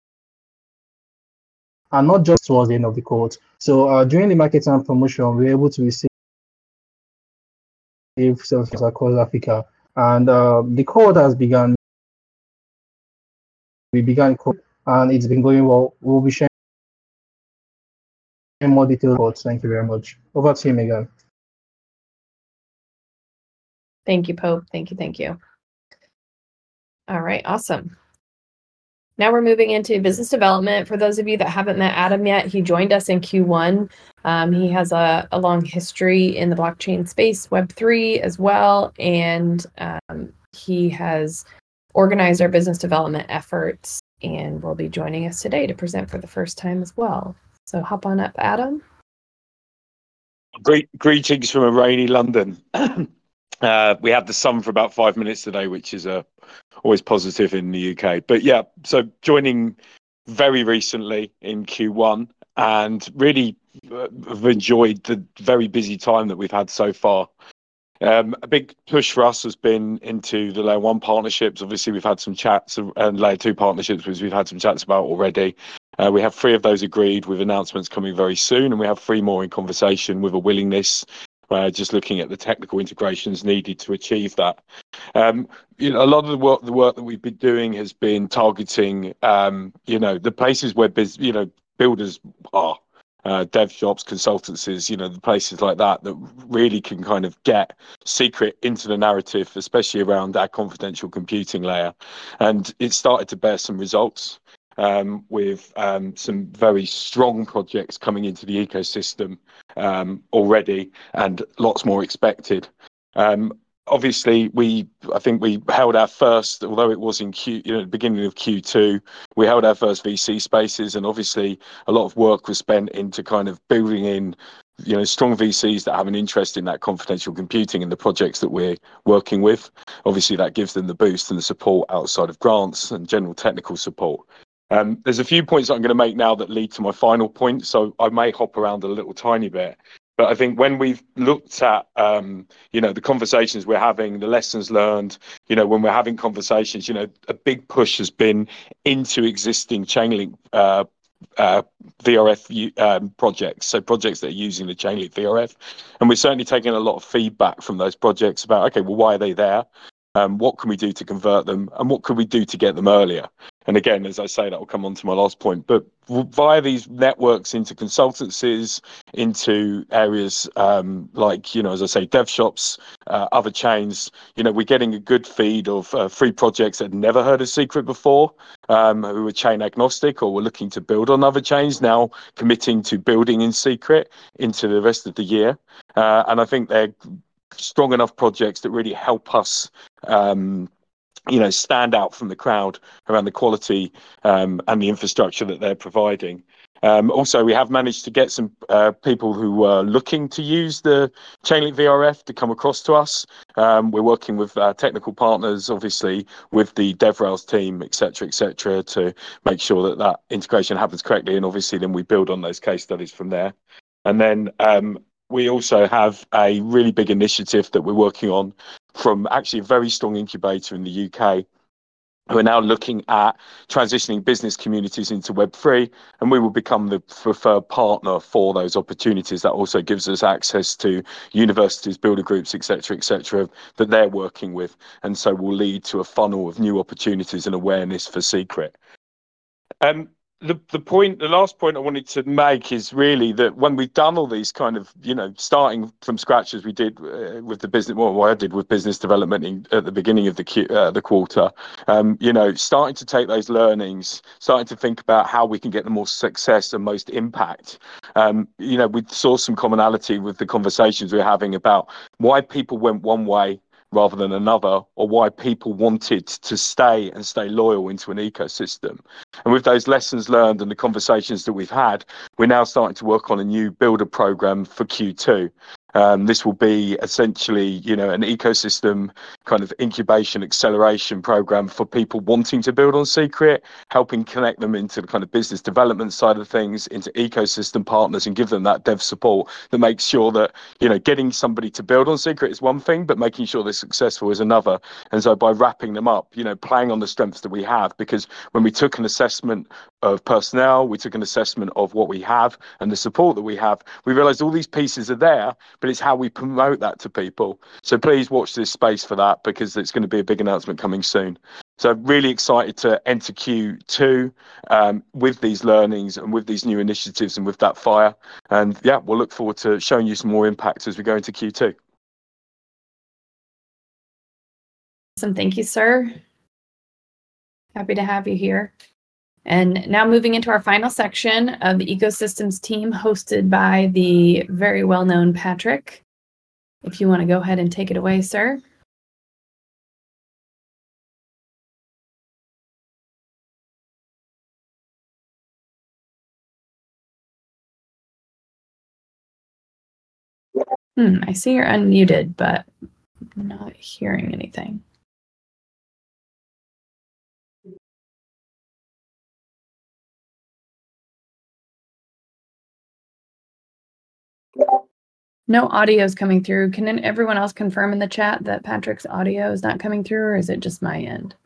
and not just towards the end of the course. So uh, during the marketing and promotion, we were able to receive sales across Africa, and uh, the cohort has begun. We began, and it's been going well. We'll be sharing more details. Thank you very much. Over to you, Megan. Thank you, Pope. Thank you. Thank you. All right. Awesome. Now we're moving into business development. For those of you that haven't met Adam yet, he joined us in Q one. Um, he has a, a long history in the blockchain space, Web three as well, and um, he has organized our business development efforts and will be joining us today to present for the first time as well. So hop on up, Adam. Great greetings from a rainy London. Uh, we had the sun for about five minutes today, which is uh, always positive in the U K. But yeah, so joining very recently in Q one, and really uh, have enjoyed the very busy time that we've had so far. Um, a big push for us has been into the layer one partnerships. Obviously, we've had some chats, and layer two partnerships, which we've had some chats about already. Uh, we have three of those agreed with announcements coming very soon, and we have three more in conversation with a willingness. Uh, just looking at the technical integrations needed to achieve that. Um, you know, a lot of the work, the work that we've been doing has been targeting, um, you know, the places where biz, you know, builders are, uh, dev shops, consultancies, you know, the places like that that really can kind of get Secret into the narrative, especially around our confidential computing layer. And it started to bear some results. Um, with um, some very strong projects coming into the ecosystem um, already, and lots more expected. Um, obviously, we I think we held our first, although it was in Q, you know, the beginning of Q two, we held our first V C spaces, and obviously a lot of work was spent into kind of building in, you know, strong V Cs that have an interest in that confidential computing and the projects that we're working with. Obviously, that gives them the boost and the support outside of grants and general technical support. Um, there's a few points that I'm going to make now that lead to my final point, so I may hop around a little tiny bit. But I think when we've looked at, um, you know, the conversations we're having, the lessons learned, you know, when we're having conversations, you know, a big push has been into existing Chainlink uh, uh, V R F um, projects, so projects that are using the Chainlink V R F. And we're certainly taking a lot of feedback from those projects about, okay, well, why are they there? Um, what can we do to convert them? And what could we do to get them earlier? And again, as I say, that will come on to my last point. But via these networks into consultancies, into areas um, like, you know, as I say, dev shops, uh, other chains, you know, we're getting a good feed of uh, free projects that had never heard of Secret before, um, who were chain agnostic or were looking to build on other chains, now committing to building in Secret into the rest of the year. Uh, and I think they're strong enough projects that really help us um, you know, stand out from the crowd around the quality um, and the infrastructure that they're providing. Um, also, we have managed to get some uh, people who are looking to use the Chainlink V R F to come across to us. Um, we're working with uh, technical partners, obviously, with the DevRails team, et cetera, et cetera, to make sure that that integration happens correctly. And obviously, then we build on those case studies from there. And then um, we also have a really big initiative that we're working on from actually a very strong incubator in the U K. We're now looking at transitioning business communities into Web three, and we will become the preferred partner for those opportunities. That also gives us access to universities, builder groups, et cetera, et cetera, that they're working with. And so will lead to a funnel of new opportunities and awareness for Secret. Um, The, the point, the last point I wanted to make is really that when we've done all these kind of, you know, starting from scratch as we did uh, with the business, well, what I did with business development in, at the beginning of the uh, the quarter, um, you know, starting to take those learnings, starting to think about how we can get the more success and most impact. Um, you know, we saw some commonality with the conversations we we're having about why people went one way rather than another, or why people wanted to stay and stay loyal into an ecosystem. And with those lessons learned and the conversations that we've had, we're now starting to work on a new builder program for Q two. Um, this will be essentially, you know, an ecosystem kind of incubation acceleration program for people wanting to build on Secret, helping connect them into the kind of business development side of things, into ecosystem partners, and give them that dev support that makes sure that, you know, getting somebody to build on Secret is one thing, but making sure they're successful is another. And so by wrapping them up, you know, playing on the strengths that we have, because when we took an assessment of personnel, we took an assessment of what we have and the support that we have, we realized all these pieces are there, but it's how we promote that to people. So please watch this space for that, because it's going to be a big announcement coming soon. So really excited to enter Q two um, with these learnings and with these new initiatives and with that fire. And yeah, we'll look forward to showing you some more impact as we go into Q two. Awesome. Thank you, sir. Happy to have you here. And now moving into our final section of the ecosystems team, hosted by the very well-known Patrick. If you want to go ahead and take it away, sir. Hmm, I see you're unmuted, but I'm not hearing anything. No audio is coming through. Can everyone else confirm in the chat that Patrick's audio is not coming through, or is it just my end?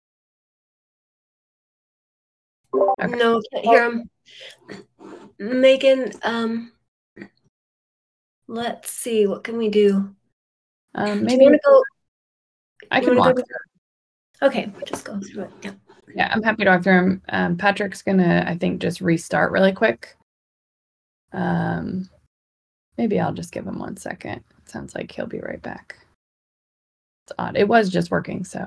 Okay. No, can't hear him. Megan, um, let's see, what can we do? Um, maybe do you want to go? I can walk. Go okay, just go through it. Yeah. Yeah, I'm happy to walk through him. Um, Patrick's gonna, I think, just restart really quick. Um, maybe I'll just give him one second. It sounds like he'll be right back. It's odd. It was just working, so.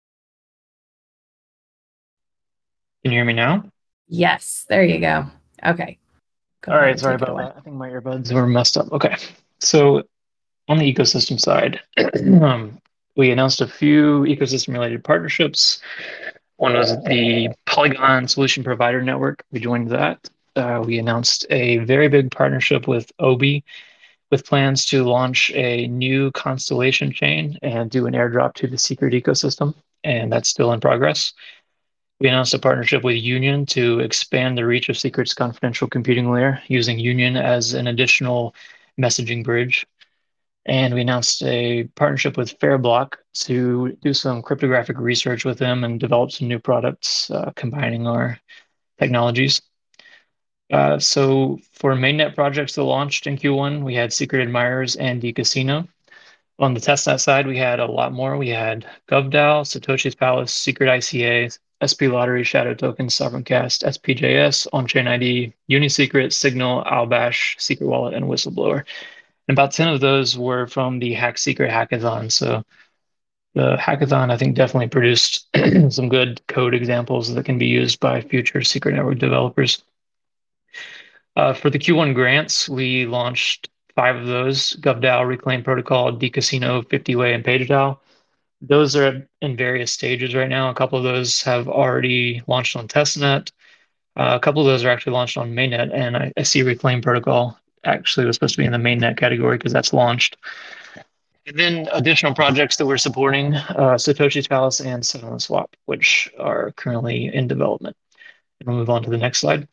Can you hear me now? Yes, there you go. Okay. Go All right, sorry about that. I think my earbuds were messed up. Okay, so on the ecosystem side, um, we announced a few ecosystem-related partnerships. One was the Polygon Solution Provider Network. We joined that. Uh, we announced a very big partnership with Obi, with plans to launch a new constellation chain and do an airdrop to the Secret ecosystem, and that's still in progress. We announced a partnership with Union to expand the reach of Secret's confidential computing layer, using Union as an additional messaging bridge. And we announced a partnership with Fairblock to do some cryptographic research with them and develop some new products uh, combining our technologies. Uh, so for mainnet projects that launched in Q one, we had Secret Admirers and dCasino. On the testnet side, we had a lot more. We had GovDAO, Satoshi's Palace, Secret I C A, S P Lottery, Shadow Tokens, Sovereigncast, S P J S, On-Chain I D, UniSecret, Signal, Albash, Secret Wallet, and Whistleblower. And about ten of those were from the Hack Secret Hackathon. So the hackathon, I think, definitely produced some good code examples that can be used by future Secret Network developers. Uh, for the Q one grants, we launched five of those: GovDAO, Reclaim Protocol, dCasino, fifty-way, and PageDAO. Those are in various stages right now. A couple of those have already launched on testnet. Uh, a couple of those are actually launched on mainnet, and I, I see Reclaim Protocol actually was supposed to be in the mainnet category because that's launched. And then additional projects that we're supporting, uh, Satoshi's Palace and Settlement Swap, which are currently in development. And we'll move on to the next slide.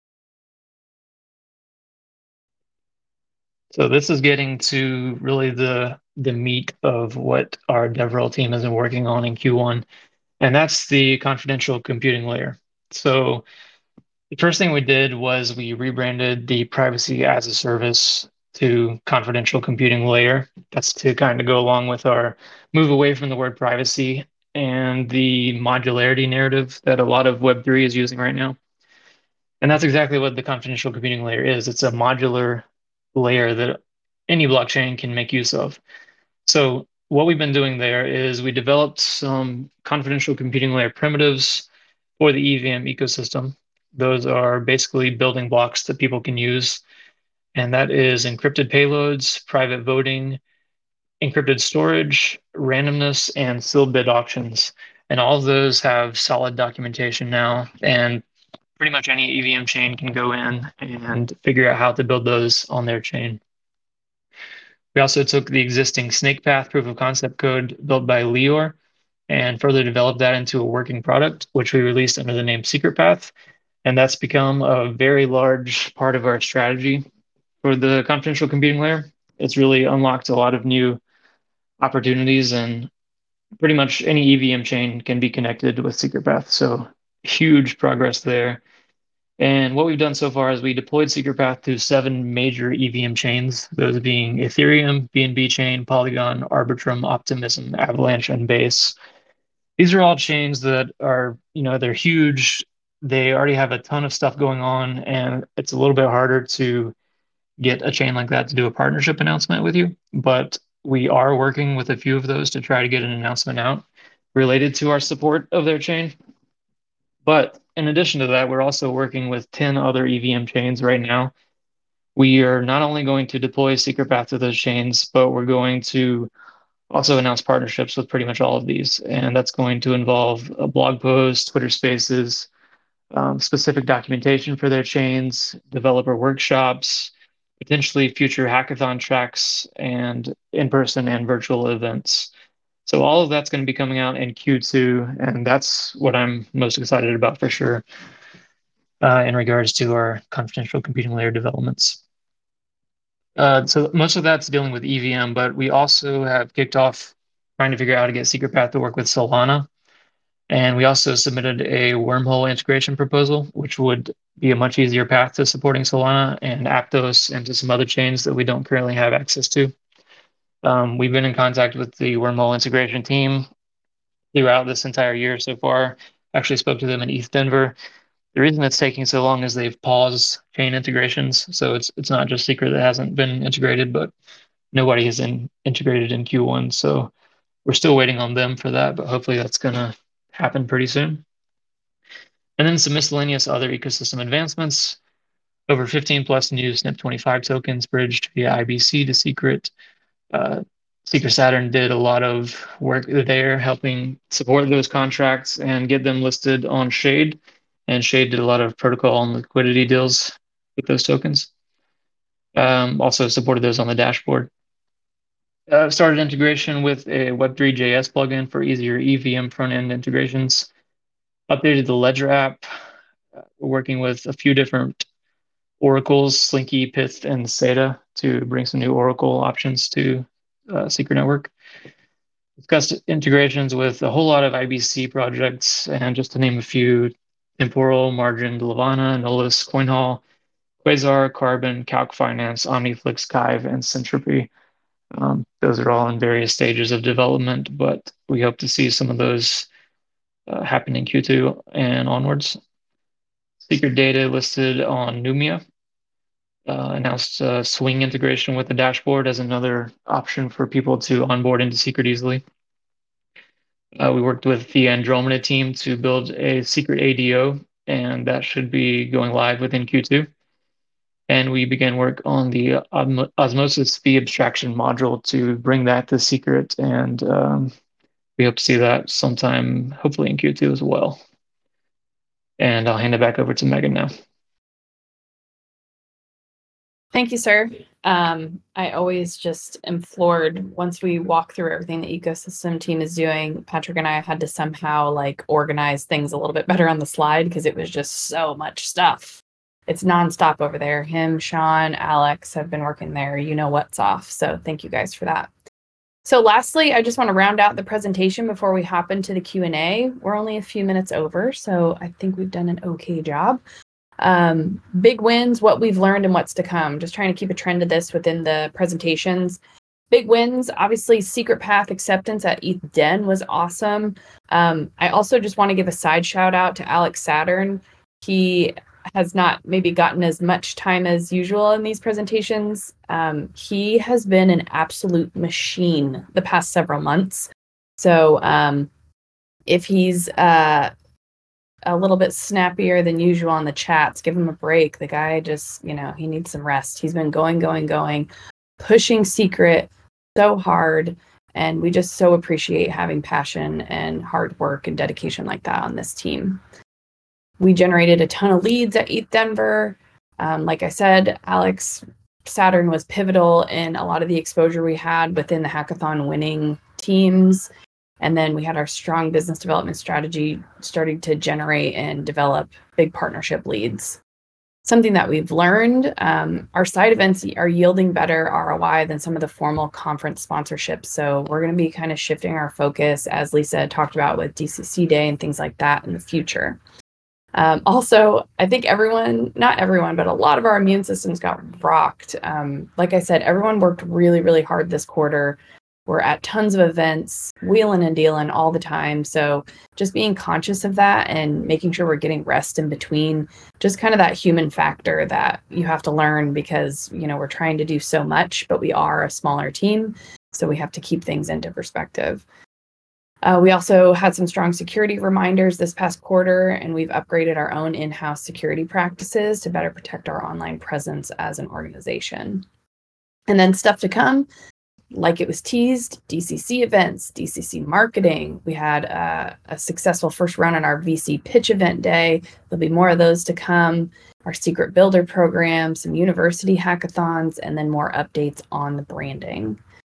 So this is getting to really the the meat of what our DevRel team has been working on in Q one, and that's the confidential computing layer. So the first thing we did was we rebranded the privacy as a service to confidential computing layer. That's to kind of go along with our move away from the word privacy and the modularity narrative that a lot of Web three is using right now. And that's exactly what the confidential computing layer is. It's a modular layer that any blockchain can make use of. So what we've been doing there is we developed some confidential computing layer primitives for the E V M ecosystem. Those are basically building blocks that people can use. And that is encrypted payloads, private voting, encrypted storage, randomness, and sealed bid auctions. And all of those have solid documentation now. And pretty much any E V M chain can go in and figure out how to build those on their chain. We also took the existing Snakepath proof of concept code built by Lior and further developed that into a working product, which we released under the name SecretPath. And that's become a very large part of our strategy for the confidential computing layer. It's really unlocked a lot of new opportunities, and pretty much any E V M chain can be connected with SecretPath. So huge progress there. And what we've done so far is we deployed SecretPath to seven major E V M chains, those being Ethereum, B N B Chain, Polygon, Arbitrum, Optimism, Avalanche, and Base. These are all chains that are, you know, they're huge. They already have a ton of stuff going on, and it's a little bit harder to get a chain like that to do a partnership announcement with you. But we are working with a few of those to try to get an announcement out related to our support of their chain. But in addition to that, we're also working with ten other E V M chains right now. We are not only going to deploy SecretPath to those chains, but we're going to also announce partnerships with pretty much all of these. And that's going to involve a blog post, Twitter Spaces, um, specific documentation for their chains, developer workshops, potentially future hackathon tracks, and in-person and virtual events. So all of that's going to be coming out in Q two, and that's what I'm most excited about for sure uh, in regards to our confidential computing layer developments. Uh, so most of that's dealing with E V M, but we also have kicked off trying to figure out how to get SecretPath to work with Solana. And we also submitted a wormhole integration proposal, which would be a much easier path to supporting Solana and Aptos and to some other chains that we don't currently have access to. Um, we've been in contact with the wormhole integration team throughout this entire year so far. Actually spoke to them in E T H Denver. The reason it's taking so long is they've paused chain integrations. So it's it's not just Secret that hasn't been integrated, but nobody has been integrated in Q one. So we're still waiting on them for that, but hopefully that's going to happen pretty soon. And then some miscellaneous other ecosystem advancements. Over fifteen plus new S N P twenty-five tokens bridged via I B C to Secret. Uh, Secret Saturn did a lot of work there, helping support those contracts and get them listed on Shade. And Shade did a lot of protocol and liquidity deals with those tokens. Um, also supported those on the dashboard. Uh, started integration with a Web three J S plugin for easier E V M front-end integrations. Updated the Ledger app. Uh, we're working with a few different oracles, Slinky, Pyth, and Seda, to bring some new Oracle options to uh, Secret Network. Discussed integrations with a whole lot of I B C projects, and just to name a few: Temporal, Margin, Levana, Nolus, CoinHall, Quasar, Carbon, Calc Finance, OmniFlix, Kive, and Syntropy. Um, those are all in various stages of development, but we hope to see some of those uh, happen in Q two and onwards. Secret Data listed on Numia. Uh, announced uh, Swing integration with the dashboard as another option for people to onboard into Secret easily. Uh, we worked with the Andromeda team to build a Secret A D O, and that should be going live within Q two. And we began work on the Osmosis fee abstraction module to bring that to Secret, and um, we hope to see that sometime, hopefully in Q two as well. And I'll hand it back over to Megan now. Thank you, sir. Um, I always just am floored once we walk through everything the ecosystem team is doing. Patrick and I had to somehow like organize things a little bit better on the slide because it was just so much stuff. It's nonstop over there. Him, Sean, Alex have been working there. You know what's off. So thank you guys for that. So lastly, I just want to round out the presentation before we hop into the Q and A. We're only a few minutes over, so I think we've done an okay job. Um, big wins, what we've learned and what's to come. Just trying to keep a trend of this within the presentations. Big wins, obviously Secret Path acceptance at E T H Den was awesome. Um, I also just want to give a side shout out to Alex Saturn. He has not maybe gotten as much time as usual in these presentations. Um, he has been an absolute machine the past several months. So um, if he's uh, a little bit snappier than usual on the chats, give him a break. The guy just, you know, he needs some rest. He's been going, going, going, pushing Secret so hard. And we just so appreciate having passion and hard work and dedication like that on this team. We generated a ton of leads at E T H Denver. Um, like I said, Alex Saturn was pivotal in a lot of the exposure we had within the hackathon winning teams. And then we had our strong business development strategy starting to generate and develop big partnership leads. Something that we've learned, um, our side events are yielding better R O I than some of the formal conference sponsorships. So we're going to be kind of shifting our focus, as Lisa talked about with D C C Day and things like that in the future. Um, also, I think everyone, not everyone, but a lot of our immune systems got rocked. Um, like I said, everyone worked really, really hard this quarter. We're at tons of events, wheeling and dealing all the time. So just being conscious of that and making sure we're getting rest in between, just kind of that human factor that you have to learn because, you know, we're trying to do so much, but we are a smaller team. So we have to keep things into perspective. Uh, we also had some strong security reminders this past quarter, and we've upgraded our own in-house security practices to better protect our online presence as an organization. And then stuff to come, like it was teased, D C C events, D C C marketing. We had uh, a successful first run on our V C pitch event day. There'll be more of those to come. Our secret builder program, some university hackathons, and then more updates on the branding.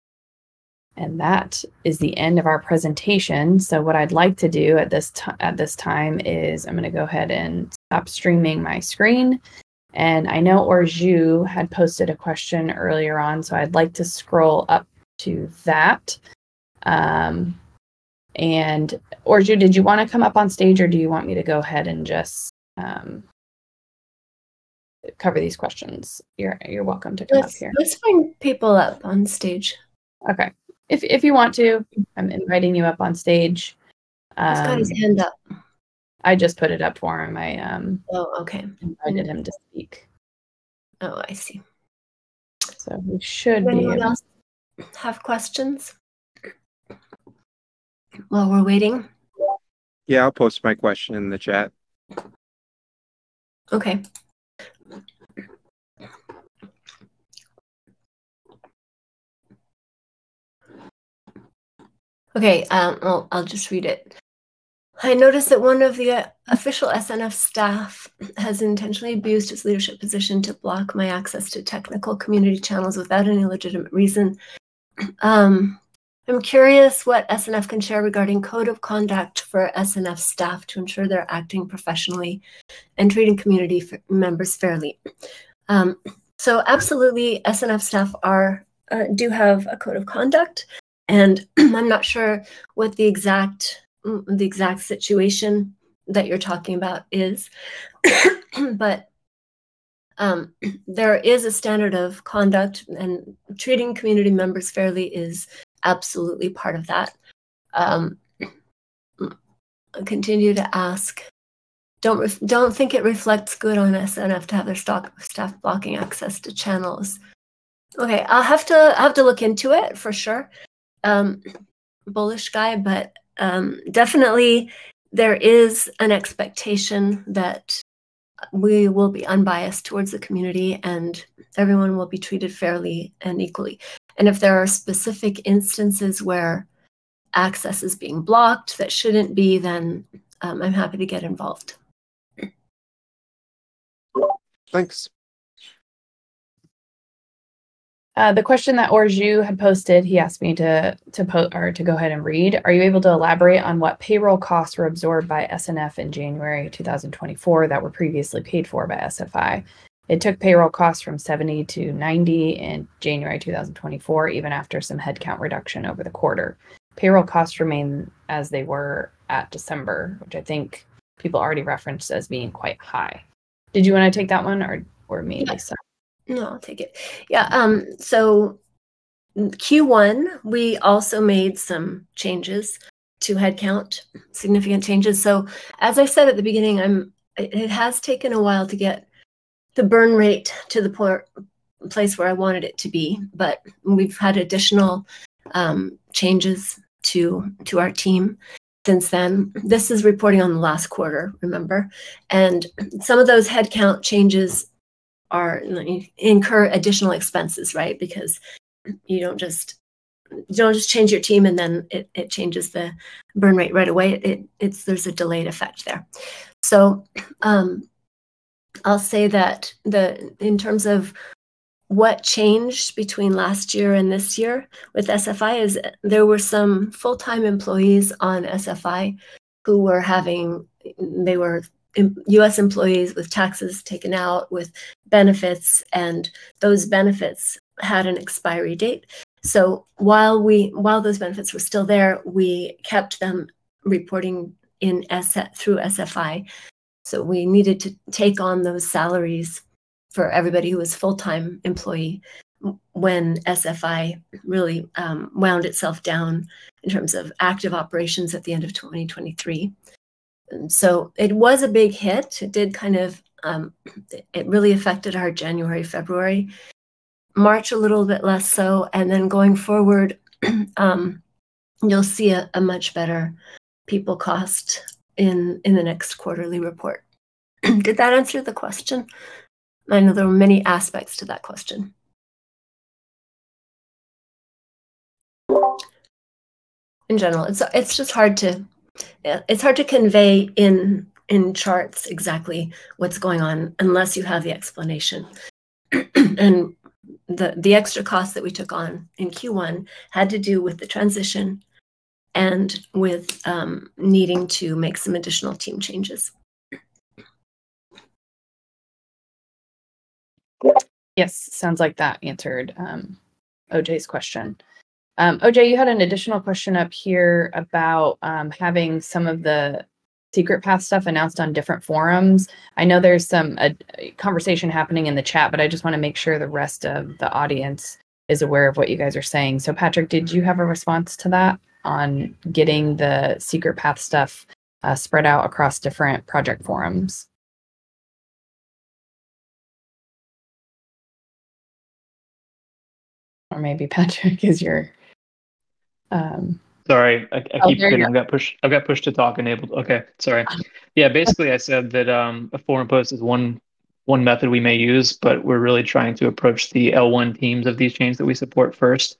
And that is the end of our presentation. So what I'd like to do at this t- at this time is I'm going to go ahead and stop streaming my screen. And I know Orju had posted a question earlier on, so I'd like to scroll up to that. Um, and Orju, did you want to come up on stage, or do you want me to go ahead and just um, cover these questions? You're you're welcome to come let's, up here. Let's bring people up on stage. Okay. If if you want to, I'm inviting you up on stage. Um, He's got his hand up. I just put it up for him. I um Oh, okay. invited him to speak. Oh, I see. So we should Does be anyone able. else have questions while we're waiting? Yeah, I'll post my question in the chat. Okay. Okay, um, well, I'll just read it. I noticed that one of the uh, official S N F staff has intentionally abused his leadership position to block my access to technical community channels without any legitimate reason. Um, I'm curious what S N F can share regarding code of conduct for S N F staff to ensure they're acting professionally and treating community f- members fairly. Um, so absolutely, S N F staff are uh, do have a code of conduct, and I'm not sure what the exact the exact situation that you're talking about is, but um, there is a standard of conduct, and treating community members fairly is absolutely part of that. Um, continue to ask. Don't ref- don't think it reflects good on S N F to have their stock staff blocking access to channels. Okay, I'll have to I'll have to look into it for sure. Um, bullish guy, but um, definitely there is an expectation that we will be unbiased towards the community and everyone will be treated fairly and equally. And if there are specific instances where access is being blocked that shouldn't be, then um, I'm happy to get involved. Thanks. Uh, the question that Orju had posted, he asked me to to po- or to go ahead and read. Are you able to elaborate on what payroll costs were absorbed by S N F in January twenty twenty-four that were previously paid for by S F I? It took payroll costs from seventy to ninety in January twenty twenty-four, even after some headcount reduction over the quarter. Payroll costs remain as they were at December, which I think people already referenced as being quite high. Did you want to take that one, or or me, Yeah. Lisa? No, I'll take it. Yeah. Um. So Q one, we also made some changes to headcount, significant changes. So as I said at the beginning, I'm. It, it has taken a while to get the burn rate to the point, place where I wanted it to be, but we've had additional um, changes to to our team since then. This is reporting on the last quarter, remember, and some of those headcount changes are incur additional expenses, right? Because you don't just you don't just change your team and then it, it changes the burn rate right away. It, it it's there's a delayed effect there. So um, I'll say that the in terms of what changed between last year and this year with S F I is there were some full-time employees on S F I who were having they were U S employees with taxes taken out, with benefits, and those benefits had an expiry date. So while we while those benefits were still there, we kept them reporting in S through S F I. So we needed to take on those salaries for everybody who was full-time employee when S F I really um, wound itself down in terms of active operations at the end of twenty twenty-three. And so it was a big hit. It did kind of, um, it really affected our January, February, March a little bit less so. And then going forward, um, you'll see a, a much better people cost in, in the next quarterly report. Did that answer the question? I know there were many aspects to that question. In general, it's it's just hard to it's hard to convey in in charts exactly what's going on unless you have the explanation. And the the extra costs that we took on in Q one had to do with the transition and with um, needing to make some additional team changes. Yes, sounds like that answered um, O J's question. Um, O J, you had an additional question up here about um, having some of the secret path stuff announced on different forums. I know there's some uh, conversation happening in the chat, but I just want to make sure the rest of the audience is aware of what you guys are saying. So Patrick, did you have a response to that on getting the secret path stuff uh, spread out across different project forums? Or maybe Patrick is your um Sorry, I, I oh, keep there you getting go. I've got push I've got push to talk enabled. Okay, sorry. Yeah, basically I said that um, a forum post is one one method we may use, but we're really trying to approach the L one teams of these chains that we support first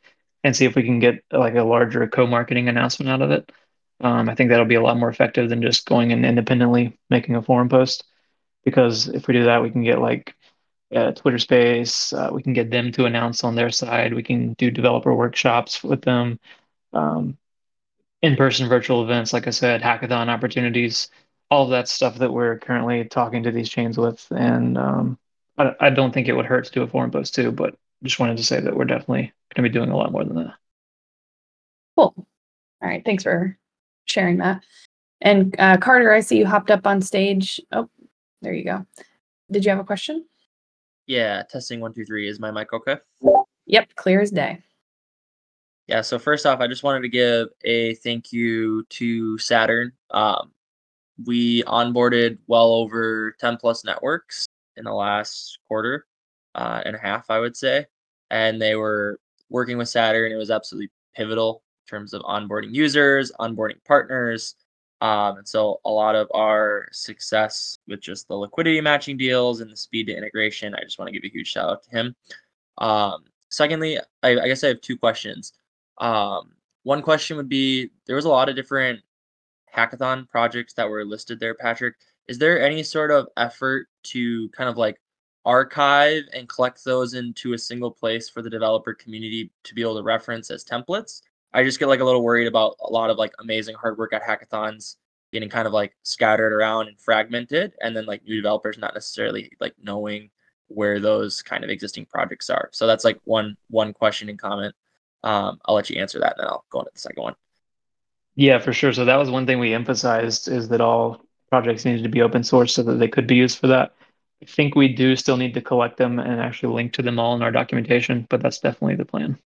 and see if we can get like a larger co-marketing announcement out of it. Um, I think that'll be a lot more effective than just going and independently making a forum post, because if we do that, we can get like uh, Twitter Space, uh, we can get them to announce on their side, we can do developer workshops with them, um, in-person virtual events, like I said, hackathon opportunities, all of that stuff that we're currently talking to these chains with. And um, I, I don't think it would hurt to do a forum post too, but just wanted to say that we're definitely going to be doing a lot more than that. Cool. All right. Thanks for sharing that. And uh, Carter, I see you hopped up on stage. Oh, there you go. Did you have a question? Yeah, testing one, two, three. Is my mic okay? Yep, clear as day. Yeah, so first off, I just wanted to give a thank you to Saturn. Um, we onboarded well over ten plus networks in the last quarter uh, and a half, I would say. And they were working with Saturn. It was absolutely pivotal in terms of onboarding users, onboarding partners. Um, and so a lot of our success with just the liquidity matching deals and the speed to integration, I just want to give a huge shout out to him. Um, secondly, I, I guess I have two questions. Um, one question would be, there was a lot of different hackathon projects that were listed there, Patrick. Is there any sort of effort to kind of like archive and collect those into a single place for the developer community to be able to reference as templates? I just get like a little worried about a lot of like amazing hard work at hackathons getting kind of like scattered around and fragmented, and then like new developers not necessarily like knowing where those kind of existing projects are. So that's like one one question and comment. Um, I'll let you answer that, and then I'll go into the second one. Yeah, for sure. So that was one thing we emphasized, is that all projects needed to be open source so that they could be used for that. I think we do still need to collect them and actually link to them all in our documentation, but that's definitely the plan.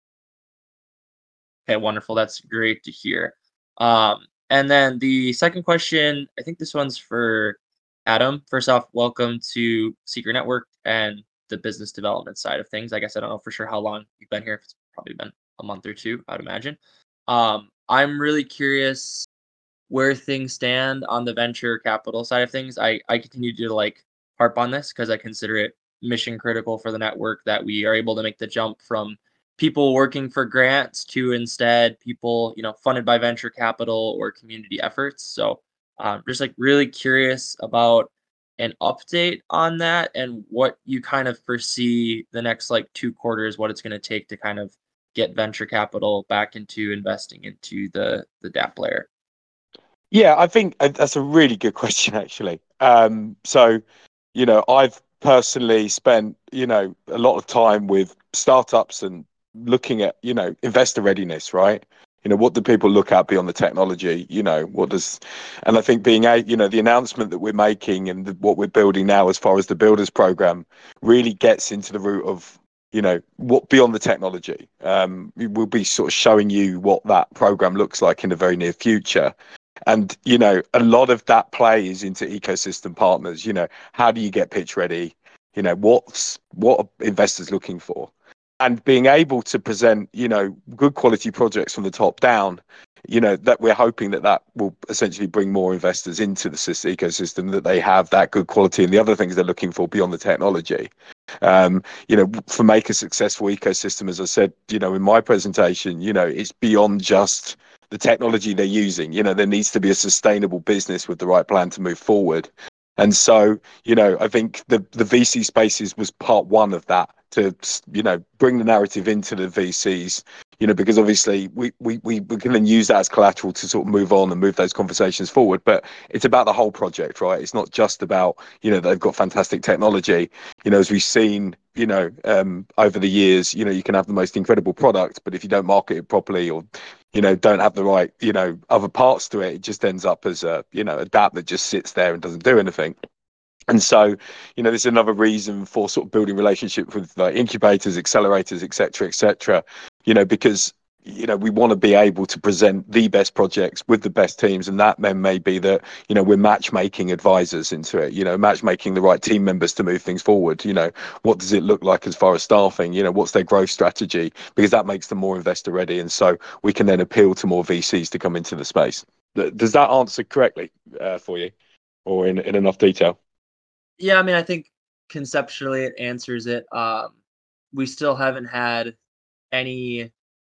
Okay, wonderful. That's great to hear. Um, and then the second question, I think this one's for Adam. First off, welcome to Secret Network and the business development side of things. I guess I don't know for sure how long you've been here. It's probably been a month or two, I would imagine. Um, I'm really curious where things stand on the venture capital side of things. I, I continue to like harp on this because I consider it mission critical for the network that we are able to make the jump from people working for grants to instead people, you know, funded by venture capital or community efforts. So um, just like really curious about an update on that and what you kind of foresee the next like two quarters, what it's going to take to kind of get venture capital back into investing into the the dApp layer. Yeah, I think that's a really good question, actually. Um, so, you know, I've personally spent, you know, a lot of time with startups and looking at, you know, investor readiness, right? You know, what do people look at beyond the technology? You know, what does, and I think being a, you know, the announcement that we're making and the, what we're building now as far as the Builders Program really gets into the root of, you know, what beyond the technology. Um, we'll be sort of showing you what that program looks like in the very near future. And, you know, a lot of that plays into ecosystem partners. You know, how do you get pitch ready? You know, what's what are investors looking for? And being able to present, you know, good quality projects from the top down, you know, that we're hoping that that will essentially bring more investors into the ecosystem, that they have that good quality and the other things they're looking for beyond the technology. Um, you know, for make a successful ecosystem, as I said, you know, in my presentation, you know, it's beyond just the technology they're using. You know, there needs to be a sustainable business with the right plan to move forward. And so, you know, I think the the V C spaces was part one of that, to, you know, bring the narrative into the V Cs, you know, because obviously we, we, we, we can then use that as collateral to sort of move on and move those conversations forward. But it's about the whole project, right? It's not just about, you know, they've got fantastic technology. You know, as we've seen, you know, um, over the years, you know, you can have the most incredible product, but if you don't market it properly, or, you know, don't have the right, you know, other parts to it, it just ends up as a, you know, a dApp that just sits there and doesn't do anything. And so, you know, there's another reason for sort of building relationships with like incubators, accelerators, et cetera, et cetera, you know, because, you know, we want to be able to present the best projects with the best teams. And that then may be that, you know, we're matchmaking advisors into it, you know, matchmaking the right team members to move things forward. You know, what does it look like as far as staffing? You know, what's their growth strategy? Because that makes them more investor ready. And so we can then appeal to more V Cs to come into the space. Does that answer correctly uh, for you, or in, in enough detail? Yeah, I mean, I think conceptually it answers it. Um, we still haven't had any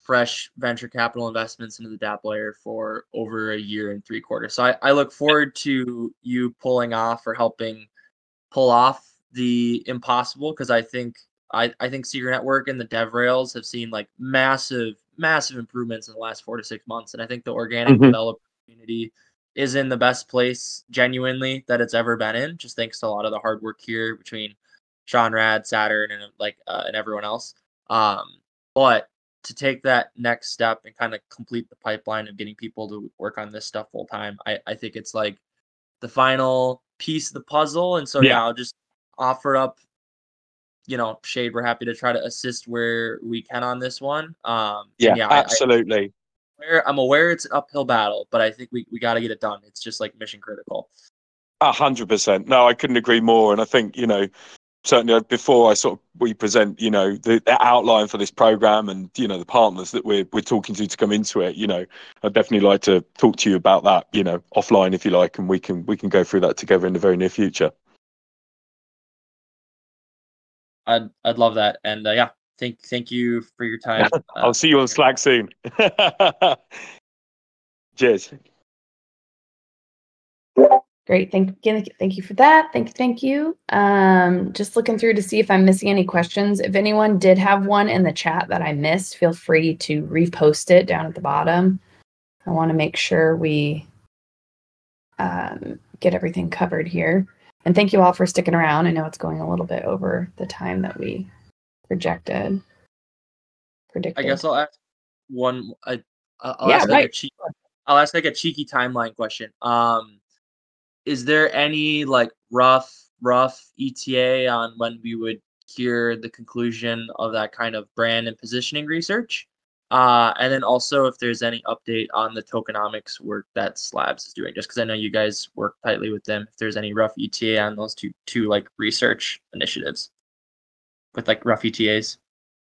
fresh venture capital investments into the dApp layer for over a year and three quarters. So I, I look forward to you pulling off or helping pull off the impossible, because I think I, I think Secret Network and the DevRails have seen like massive, massive improvements in the last four to six months. And I think the organic Mhm. developer community is in the best place genuinely that it's ever been in, just thanks to a lot of the hard work here between Sean Rad, Saturn, and like uh, and everyone else. Um, but to take that next step and kind of complete the pipeline of getting people to work on this stuff full time, I, I think it's like the final piece of the puzzle. And so Yeah. yeah, I'll just offer up, you know, Shade. We're happy to try to assist where we can on this one. Um, Yeah, and yeah, I, I, absolutely. aware- I'm aware it's an uphill battle, but I think we, we got to get it done. It's just like mission critical. A hundred percent. No, I couldn't agree more. And I think, you know, certainly before I sort of we present, you know, the, the outline for this program and, you know, the partners that we're we're talking to to come into it, you know, I'd definitely like to talk to you about that, you know, offline if you like, and we can we can go through that together in the very near future. I'd I'd love that. And uh, yeah, thank thank you for your time. I'll Uh, see you on Slack soon. Cheers. Great. Thank you. Thank you for that. Thank you. Thank you. Um, just looking through to see if I'm missing any questions. If anyone did have one in the chat that I missed, feel free to repost it down at the bottom. I want to make sure we um, get everything covered here. And thank you all for sticking around. I know it's going a little bit over the time that we projected. Predicted. I guess I'll ask one. I I'll Yeah, ask like right. a cheeky. I'll ask like a cheeky timeline question. Um, is there any like rough rough E T A on when we would hear the conclusion of that kind of brand and positioning research? Uh, and then also if there's any update on the tokenomics work that Slabs is doing, just because I know you guys work tightly with them. If there's any rough E T A on those two two like research initiatives with like rough E T As.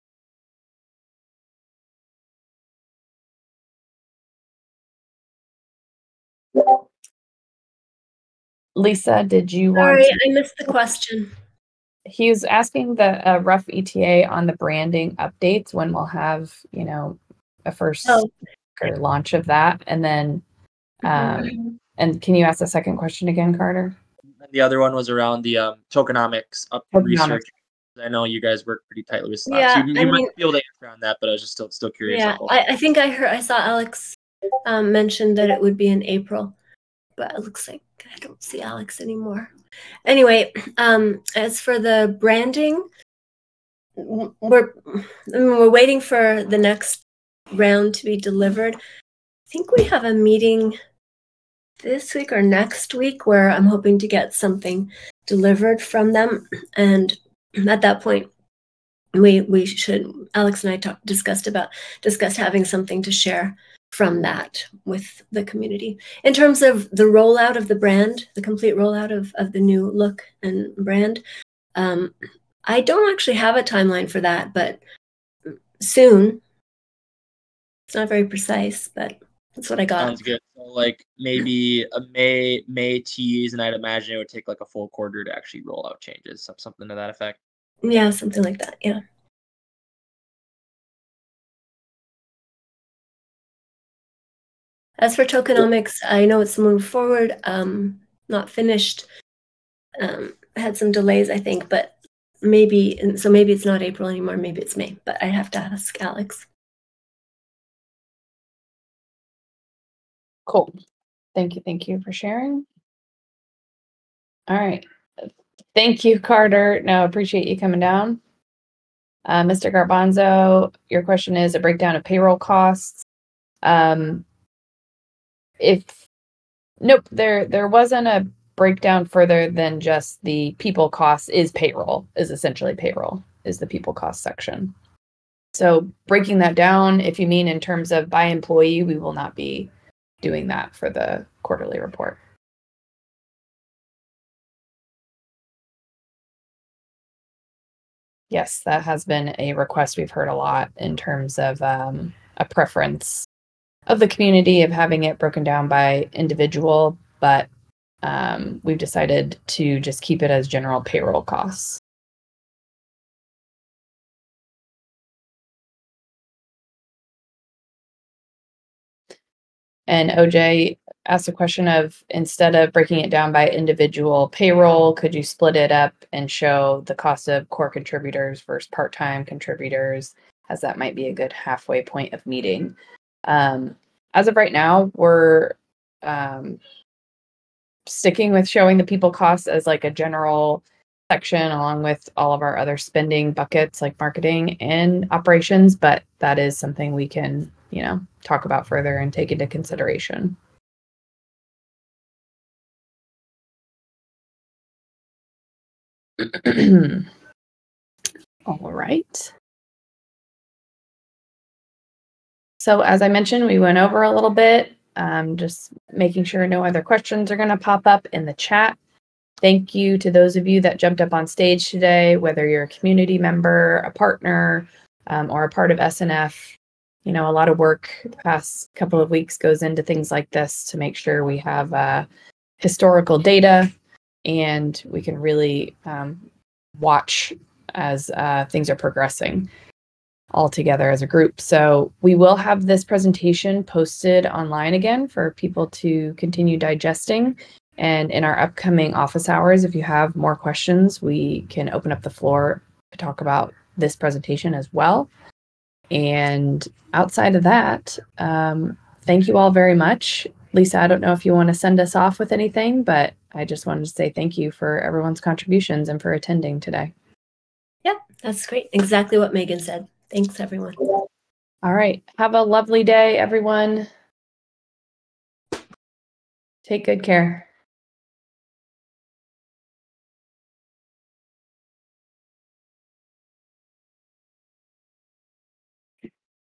Lisa, did you want Sorry, to? I missed the question. He was asking the uh, rough E T A on the branding updates, when we'll have, you know, a first Oh. or launch of that. And then, um, Mhm. and can you ask the second question again, Carter? And the other one was around the um, tokenomics up Tokenomics. research. I know you guys work pretty tightly with Slabs. Yeah, you you I might mean- be able to answer on that, but I was just still still curious. Yeah, on both. I, I think I heard I saw Alex um, mention that it would be in April, but it looks like I don't see Alex anymore. Anyway, um, as for the branding, w- we're I mean, we're waiting for the next round to be delivered. I think we have a meeting this week or next week where I'm hoping to get something delivered from them, and at that point, we we should Alex and I talked discussed about discussed having something to share from that with the community in terms of the rollout of the brand, the complete rollout of of the new look and brand. Um, I don't actually have a timeline for that, but soon. It's not very precise, but that's what I got. Sounds good. So like maybe a May May tease, and I'd imagine it would take like a full quarter to actually roll out changes, some- something to that effect. Yeah, something like that. Yeah. As for tokenomics, I know it's moved forward. Um, not finished. Um, had some delays, I think, but maybe. And so maybe it's not April anymore. Maybe it's May. But I'd have to ask Alex. Cool. Thank you. Thank you for sharing. All right. Thank you, Carter. No, appreciate you coming down. Uh, Mister Garbanzo, your question is a breakdown of payroll costs. Um, if nope, there there wasn't a breakdown further than just the people costs. Is payroll is essentially payroll is the people cost section. So breaking that down, if you mean in terms of by employee, we will not be doing that for the quarterly report. Yes, that has been a request we've heard a lot in terms of um, a preference of the community of having it broken down by individual, but um, we've decided to just keep it as general payroll costs. And O J asked a question of, instead of breaking it down by individual payroll, could you split it up and show the cost of core contributors versus part-time contributors, as that might be a good halfway point of meeting. Um, as of right now, we're um, sticking with showing the people costs as like a general section along with all of our other spending buckets like marketing and operations, but that is something we can, you know, talk about further and take into consideration. All right. So as I mentioned, we went over a little bit, um, just making sure no other questions are going to pop up in the chat. Thank you to those of you that jumped up on stage today, whether you're a community member, a partner, um, or a part of S N F. You know, a lot of work the past couple of weeks goes into things like this to make sure we have uh, historical data and we can really um, watch as uh, things are progressing all together as a group. So we will have this presentation posted online again for people to continue digesting. And in our upcoming office hours, if you have more questions, we can open up the floor to talk about this presentation as well. And outside of that, um, thank you all very much. Lisa, I don't know if you want to send us off with anything, but I just wanted to say thank you for everyone's contributions and for attending today. Yeah, that's great. Exactly what Megan said. Thanks, everyone. All right. Have a lovely day, everyone. Take good care.